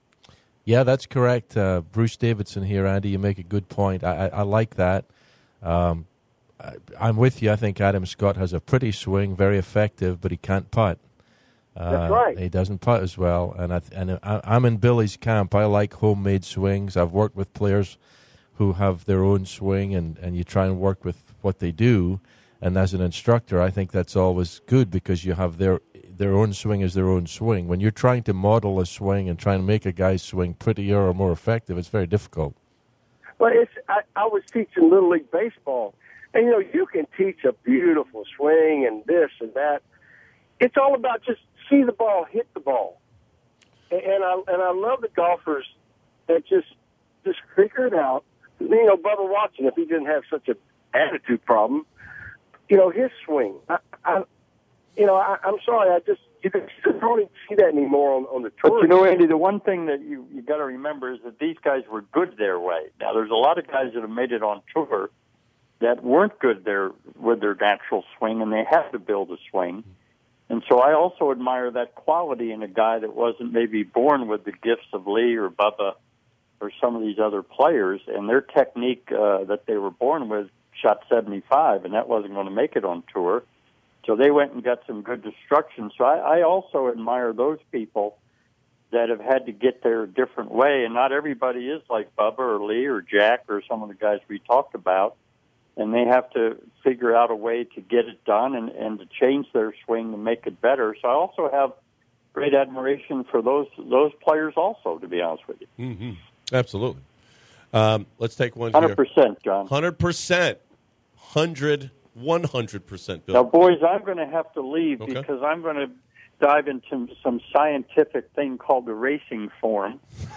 Speaker 4: Yeah, that's correct. Uh, Bruce Davidson here, Andy. You make a good point. I, I, I like that. Um, I, I'm with you. I think Adam Scott has a pretty swing, very effective, but he can't putt. Uh,
Speaker 2: That's right.
Speaker 4: He doesn't putt as well. And, I, and I, I'm in Billy's camp. I like homemade swings. I've worked with players who have their own swing, and, and you try and work with what they do. And as an instructor, I think that's always good because you have their their own swing as their own swing. When you're trying to model a swing and trying to make a guy's swing prettier or more effective, it's very difficult.
Speaker 2: Well, it's, I, I was teaching Little League Baseball, and, you know, you can teach a beautiful swing and this and that. It's all about just see the ball, hit the ball. And, and, I, and I love the golfers that just, just figure it out. You know, Bubba Watson, if he didn't have such an attitude problem, you know, his swing. I, I, you know, I, I'm sorry, I just you can hardly see that anymore on, on the tour.
Speaker 5: But you know, Andy, the one thing that you you got to remember is that these guys were good their way. Now, there's a lot of guys that have made it on tour that weren't good there with their natural swing, and they had to build a swing. And so I also admire that quality in a guy that wasn't maybe born with the gifts of Lee or Bubba or some of these other players, and their technique uh, that they were born with shot seventy-five, and that wasn't going to make it on tour. So they went and got some good instruction. So I, I also admire those people that have had to get there a different way, and not everybody is like Bubba or Lee or Jack or some of the guys we talked about, and they have to figure out a way to get it done and, and to change their swing to make it better. So I also have great admiration for those those players also, to be honest with you.
Speaker 3: Mm-hmm. Absolutely. Um, let's take one
Speaker 5: one hundred percent,
Speaker 3: here.
Speaker 5: John.
Speaker 3: one hundred percent. one hundred, one hundred percent, Bill.
Speaker 5: Now, boys, I'm going to have to leave
Speaker 3: Okay.
Speaker 5: because I'm going to dive into some scientific thing called the racing form.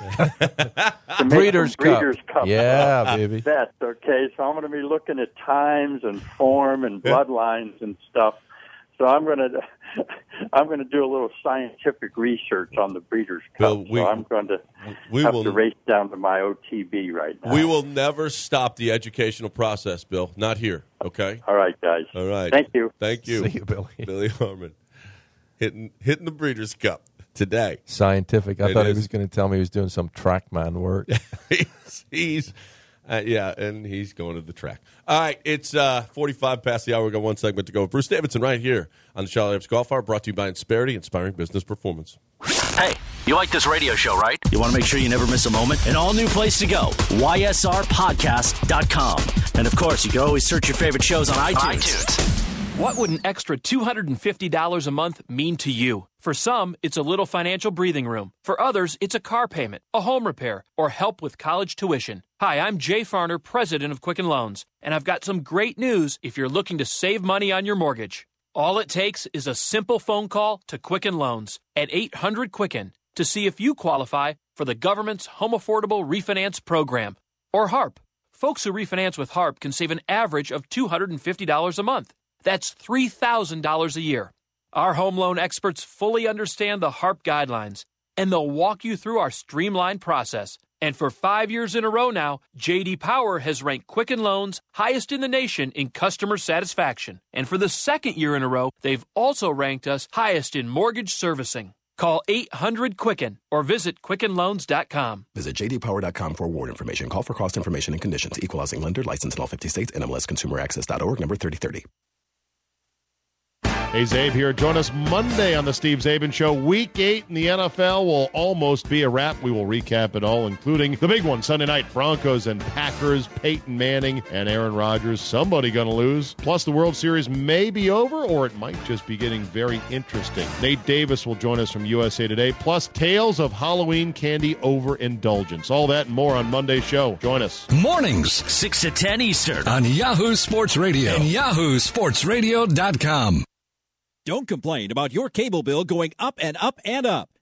Speaker 4: Breeders' Cup.
Speaker 5: Breeders' Cup.
Speaker 4: Yeah, baby.
Speaker 5: That's okay. So I'm going to be looking at times and form and bloodlines and stuff. So I'm going to I'm going to do a little scientific research on the Breeders' Cup.
Speaker 3: Bill, we-
Speaker 5: so I'm going to
Speaker 3: we
Speaker 5: have
Speaker 3: will-
Speaker 5: to race down to my O T B right now.
Speaker 3: We will never stop the educational process, Bill. Not here, okay?
Speaker 5: All right, guys.
Speaker 3: All right.
Speaker 5: Thank you.
Speaker 3: Thank you.
Speaker 4: See you, Billy.
Speaker 3: Billy Harmon. Hitting, hitting the Breeders' Cup today.
Speaker 4: Scientific. I
Speaker 3: It
Speaker 4: thought
Speaker 3: is.
Speaker 4: he was going to tell me he was doing some TrackMan work.
Speaker 3: he's, he's uh, yeah, and he's going to the track. All right, it's uh, forty-five past the hour. We've got one segment to go. Bruce Davidson right here on the Charlie Epps Golf Hour, brought to you by Insperity, inspiring business performance.
Speaker 1: Hey, you like this radio show, right? You want to make sure you never miss a moment? An all-new place to go, Y S R podcast dot com. And, of course, you can always search your favorite shows on iTunes. iTunes.
Speaker 7: What would an extra two hundred fifty dollars a month mean to you? For some, it's a little financial breathing room. For others, it's a car payment, a home repair, or help with college tuition. Hi, I'm Jay Farner, president of Quicken Loans, and I've got some great news if you're looking to save money on your mortgage. All it takes is a simple phone call to Quicken Loans at eight hundred Quicken to see if you qualify for the government's Home Affordable Refinance Program, or HARP. Folks who refinance with HARP can save an average of two hundred fifty dollars a month. That's three thousand dollars a year. Our home loan experts fully understand the HARP guidelines, and they'll walk you through our streamlined process. And for five years in a row now, J D Power has ranked Quicken Loans highest in the nation in customer satisfaction. And for the second year in a row, they've also ranked us highest in mortgage servicing. Call eight hundred Quicken or visit quicken loans dot com.
Speaker 22: Visit j d power dot com for award information. Call for cost information and conditions. Equal housing lender. License in all fifty states. N M L S consumer access dot org. Number thirty thirty.
Speaker 11: Hey, Zabe here. Join us Monday on the Steve Zabin Show. Week eight in the N F L will almost be a wrap. We will recap it all, including the big one Sunday night, Broncos and Packers, Peyton Manning and Aaron Rodgers. Somebody going to lose. Plus, the World Series may be over, or it might just be getting very interesting. Nate Davis will join us from U S A Today. Plus, tales of Halloween candy overindulgence. All that and more on Monday's show. Join us.
Speaker 9: Mornings,
Speaker 1: six to ten Eastern.
Speaker 9: on Yahoo Sports Radio and yahoo sports radio dot com.
Speaker 23: Don't complain about your cable bill going up and up and up.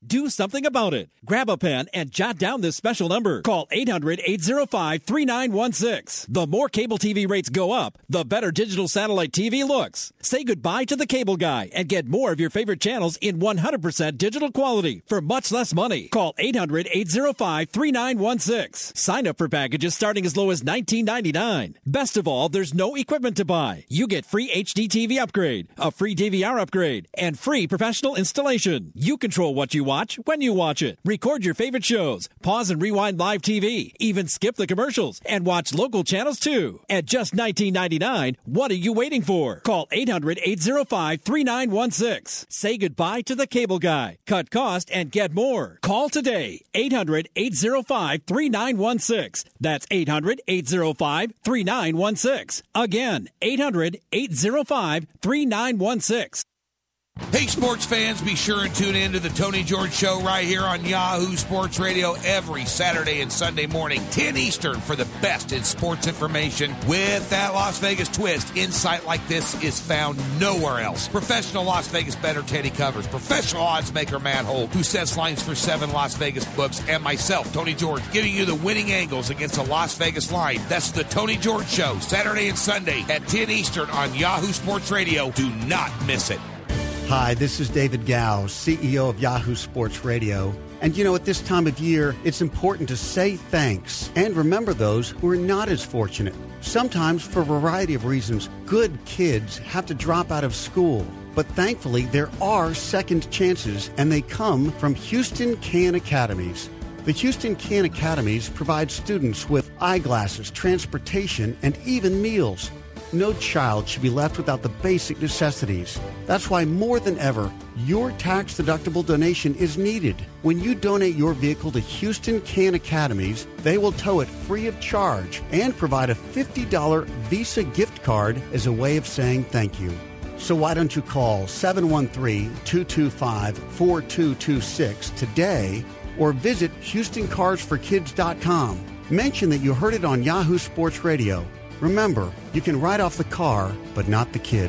Speaker 6: Do something about it. Grab a pen and jot down this special number. Call eight hundred, eight oh five, three nine one six. The more cable T V rates go up, the better digital satellite T V looks. Say goodbye to the cable guy and get more of your favorite channels in one hundred percent digital quality for much less money. Call eight hundred, eight oh five, three nine one six. Sign up for packages starting as low as nineteen ninety-nine. Best of all, there's no equipment to buy. You get free H D T V upgrade, a free D V R upgrade, and free professional installation. You control what you watch when you watch it. Record your favorite shows, pause and rewind live T V, even skip the commercials, and watch local channels too. At just nineteen ninety-nine, what are you waiting for? Call eight hundred, eight oh five, three nine one six. Say goodbye to the cable guy. Cut cost and get more. Call today. eight hundred, eight oh five, three nine one six. That's eight hundred, eight oh five, three nine one six. Again, eight hundred, eight oh five, three nine one six.
Speaker 19: Hey, sports fans, be sure and tune in to the Tony George Show right here on Yahoo Sports Radio every Saturday and Sunday morning, ten Eastern, for the best in sports information with that Las Vegas twist. Insight like this is found nowhere else. Professional Las Vegas bettor Teddy Covers, professional odds maker Matt Holt, who sets lines for seven Las Vegas books, and myself, Tony George, giving you the winning angles against a Las Vegas line. That's the Tony George Show, Saturday and Sunday at ten Eastern on Yahoo Sports Radio. Do not miss it.
Speaker 8: Hi, this is David Gow, C E O of Yahoo Sports Radio. And you know, at this time of year, it's important to say thanks and remember those who are not as fortunate. Sometimes, for a variety of reasons, good kids have to drop out of school. But thankfully, there are second chances, and they come from Houston Can Academies. The Houston Can Academies provide students with eyeglasses, transportation, and even meals. No child should be left without the basic necessities. That's why more than ever, your tax-deductible donation is needed. When you donate your vehicle to Houston Can Academies, they will tow it free of charge and provide a fifty dollars Visa gift card as a way of saying thank you. So why don't you call seven one three, two two five, four two two six today or visit Houston Cars for Kids dot com. Mention that you heard it on Yahoo Sports Radio. Remember, you can write off the car, but not the kid.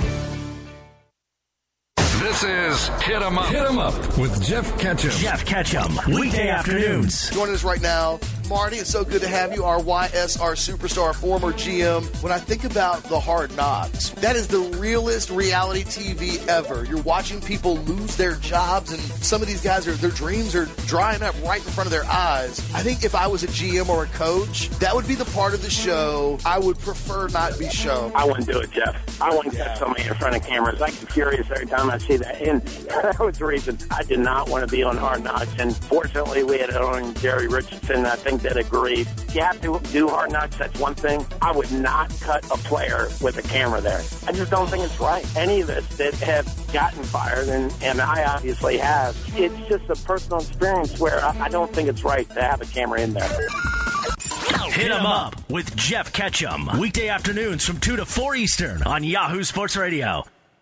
Speaker 9: This is Hit 'em Up. Hit 'em Up with Jeff Ketchum.
Speaker 1: Jeff Ketchum, weekday afternoons.
Speaker 10: Joining us right now, Marty, it's so good to have you, our Y S R superstar, former G M. When I think about the Hard Knocks, that is the realest reality T V ever. You're watching people lose their jobs, and some of these guys, are their dreams are drying up right in front of their eyes. I think if I was a G M or a coach, that would be the part of the show I would prefer not be shown.
Speaker 2: I wouldn't do it, Jeff. I wouldn't get somebody in front of cameras. I get furious every time I see that. And that was the reason I did not want to be on Hard Knocks. And fortunately, we had on Jerry Richardson, I think, that agreed. If you have to do Hard Knocks, that's one thing. I would not cut a player with a camera there. I just don't think it's right. Any of us that have gotten fired, and, and I obviously have, it's just a personal experience where I, I don't think it's right to have a camera in there.
Speaker 1: Hit 'em Up with Jeff Ketchum. Weekday afternoons from two to four Eastern on Yahoo Sports Radio.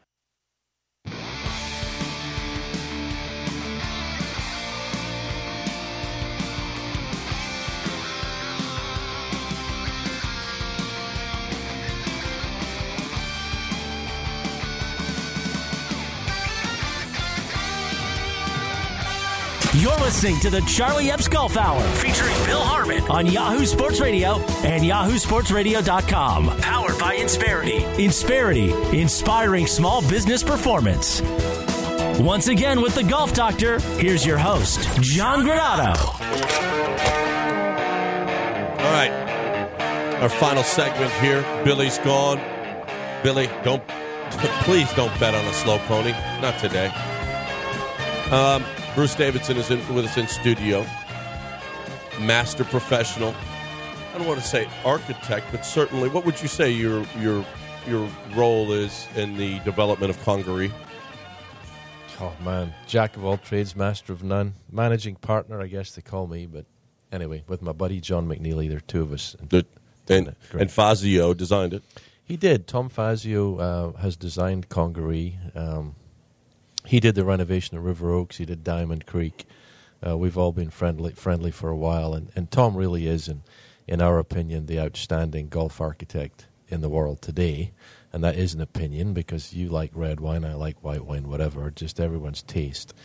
Speaker 1: You're listening to the Charlie Epps Golf Hour, featuring Bill Harmon on Yahoo Sports Radio and Yahoo Sports Radio dot com. Powered by Insperity. Insperity, inspiring small business performance. Once again with the Golf Doctor, here's your host, John Granato.
Speaker 3: All right, our final segment here. Billy's gone. Billy, don't please don't bet on a slow pony. Not today. Um. Bruce Davidson is in, with us in studio. Master professional. I don't want to say architect, but certainly, what would you say your your your role is in the development of Congaree?
Speaker 4: Oh, man. Jack of all trades, master of none. Managing partner, I guess they call me. But anyway, with my buddy John McNeely, there are two of us. And,
Speaker 3: the, and, and Fazio designed it.
Speaker 4: He did. Tom Fazio uh, has designed Congaree. Um He did the renovation at River Oaks. He did Diamond Creek. Uh, we've all been friendly friendly for a while. And, and Tom really is, in, in our opinion, the outstanding golf architect in the world today. And that is an opinion because you like red wine, I like white wine, whatever. Just everyone's taste.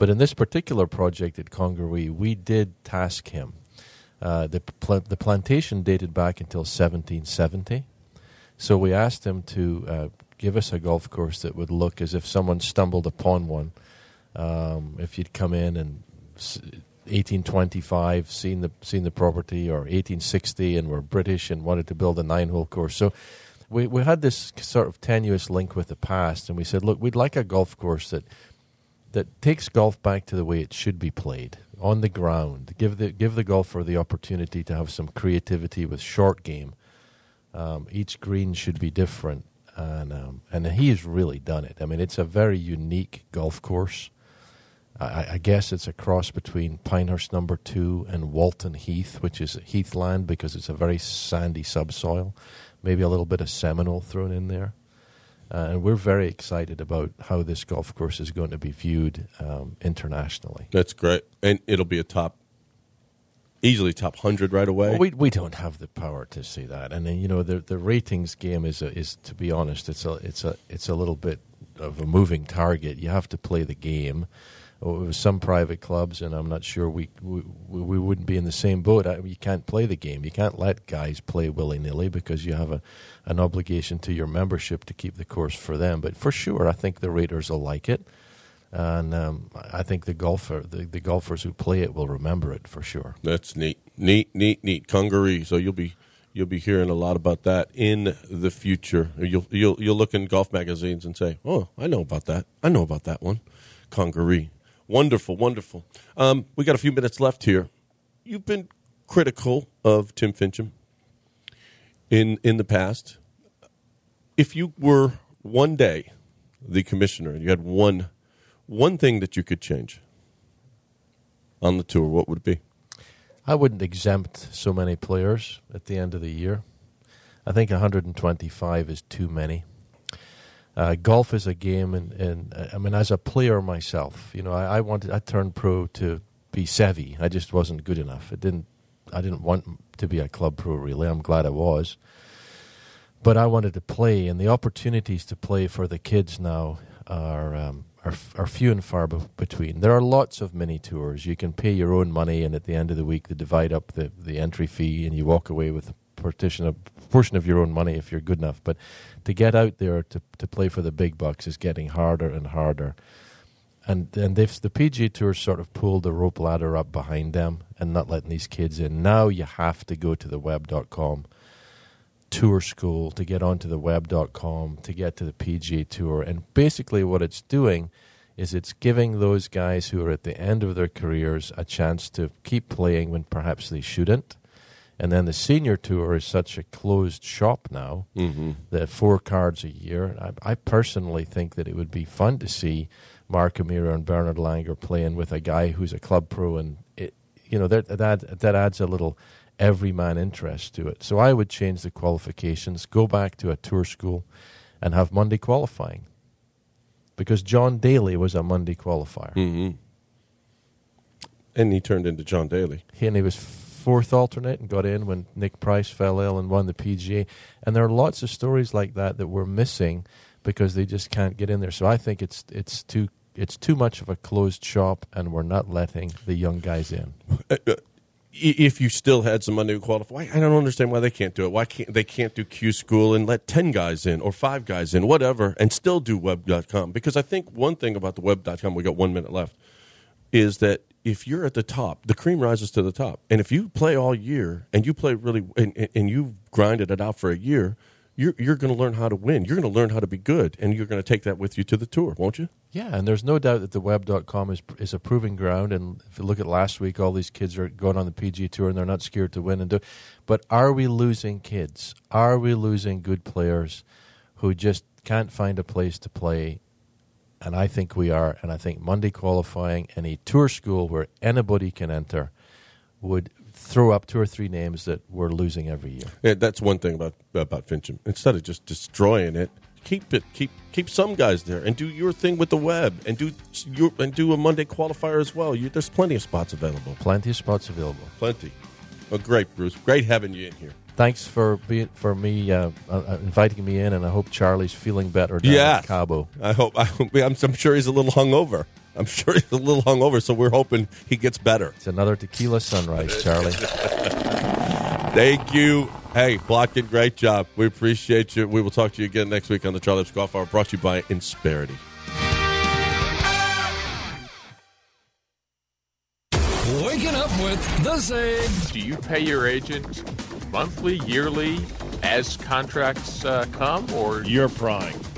Speaker 4: But in this particular project at Congaree, we did task him. Uh, the pl- the plantation dated back until seventeen seventy, so we asked him to uh, give us a golf course that would look as if someone stumbled upon one. Um, if you'd come in and eighteen twenty-five, seen the seen the property, or eighteen sixty, and were British and wanted to build a nine-hole course. So we we had this sort of tenuous link with the past, and we said, look, we'd like a golf course that that takes golf back to the way it should be played, on the ground. Give the give the golfer the opportunity to have some creativity with short game. Um, each green should be different, and um, and he's really done it. I mean, it's a very unique golf course. I, I guess it's a cross between Pinehurst Number Two and Walton Heath, which is heathland because it's a very sandy subsoil. Maybe a little bit of Seminole thrown in there. Uh, and we're very excited about how this golf course is going to be viewed um, internationally.
Speaker 3: That's great. And it'll be a top, easily top one hundred right away.
Speaker 4: Well, we we don't have the power to see that. And then, you know, the the ratings game is, a, is to be honest, it's a, it's, a, it's a little bit of a moving target. You have to play the game. With some private clubs, and I'm not sure we we, we wouldn't be in the same boat. I, you can't play the game. You can't let guys play willy-nilly because you have a an obligation to your membership to keep the course for them. But for sure, I think the Raiders will like it, and um, I think the golfer the, the golfers who play it will remember it for sure.
Speaker 3: That's neat, neat, neat, neat. Congaree. So you'll be you'll be hearing a lot about that in the future. You'll you'll you'll look in golf magazines and say, "Oh, I know about that. I know about that one." Congaree. Wonderful, wonderful. Um, we got a few minutes left here. You've been critical of Tim Finchem in in the past. If you were one day the commissioner and you had one one thing that you could change on the tour, what would it be?
Speaker 4: I wouldn't exempt so many players at the end of the year. I think one hundred twenty-five is too many. Uh, golf is a game, and, and uh, I mean, as a player myself, you know, I, I wanted, I turned pro to be savvy. I just wasn't good enough. It didn't, I didn't want to be a club pro, really. I'm glad I was. But I wanted to play, and the opportunities to play for the kids now are um, are, are few and far be- between. There are lots of mini tours. You can pay your own money, and at the end of the week, they divide up the, the entry fee, and you walk away with a portion of, portion of your own money if you're good enough. But to get out there to, to play for the big bucks is getting harder and harder. And and they've, the P G A Tour sort of pulled the rope ladder up behind them and not letting these kids in. Now you have to go to the web dot com tour school to get onto the web dot com to get to the P G A Tour. And basically what it's doing is it's giving those guys who are at the end of their careers a chance to keep playing when perhaps they shouldn't. And then the senior tour is such a closed shop now,
Speaker 3: mm-hmm.
Speaker 4: that four cards a year. I, I personally think that it would be fun to see Mark O'Meara and Bernard Langer playing with a guy who's a club pro, and it, you know, that that that adds a little everyman interest to it. So I would change the qualifications, go back to a tour school, and have Monday qualifying, because John Daly was a Monday qualifier,
Speaker 3: mm-hmm. and he turned into John Daly,
Speaker 4: he, and he was fourth alternate and got in when Nick Price fell ill and won the P G A. And there are lots of stories like that that we're missing because they just can't get in there. So I think it's it's too it's too much of a closed shop, and we're not letting the young guys in.
Speaker 3: If you still had some Monday qualify, I don't understand why they can't do it. Why can't they can't do Q School and let ten guys in or five guys in, whatever, and still do web dot com? Because I think one thing about the web dot com, we got one minute left, is that if you're at the top, the cream rises to the top. And if you play all year and you play really, and, and you've grinded it out for a year, you're you're going to learn how to win. You're going to learn how to be good, and you're going to take that with you to the tour, won't you?
Speaker 4: Yeah, and there's no doubt that the web dot com is is a proving ground. And if you look at last week, all these kids are going on the P G A Tour, and they're not scared to win and do. But are we losing kids? Are we losing good players who just can't find a place to play? And I think we are, and I think Monday qualifying and a tour school where anybody can enter would throw up two or three names that we're losing every year.
Speaker 3: Yeah, that's one thing about about Finchem. Instead of just destroying it, keep it, keep keep some guys there, and do your thing with the web, and do your and do a Monday qualifier as well. You, there's plenty of spots available.
Speaker 4: Plenty of spots available.
Speaker 3: Plenty. Well, great, Bruce. Great having you in here.
Speaker 4: Thanks for being for me uh, uh, inviting me in, and I hope Charlie's feeling better down
Speaker 3: yeah.
Speaker 4: at Cabo.
Speaker 3: I hope. I hope I'm, I'm sure he's a little hungover. I'm sure he's a little hungover, so we're hoping he gets better.
Speaker 4: It's another tequila sunrise, Charlie.
Speaker 3: Thank you. Hey, Blotkin, great job. We appreciate you. We will talk to you again next week on the Charlie Epps Golf Hour, brought to you by Insperity.
Speaker 9: Waking up with the Zave.
Speaker 16: Do you pay your agent monthly, yearly, as contracts uh, come, or
Speaker 11: You're prying.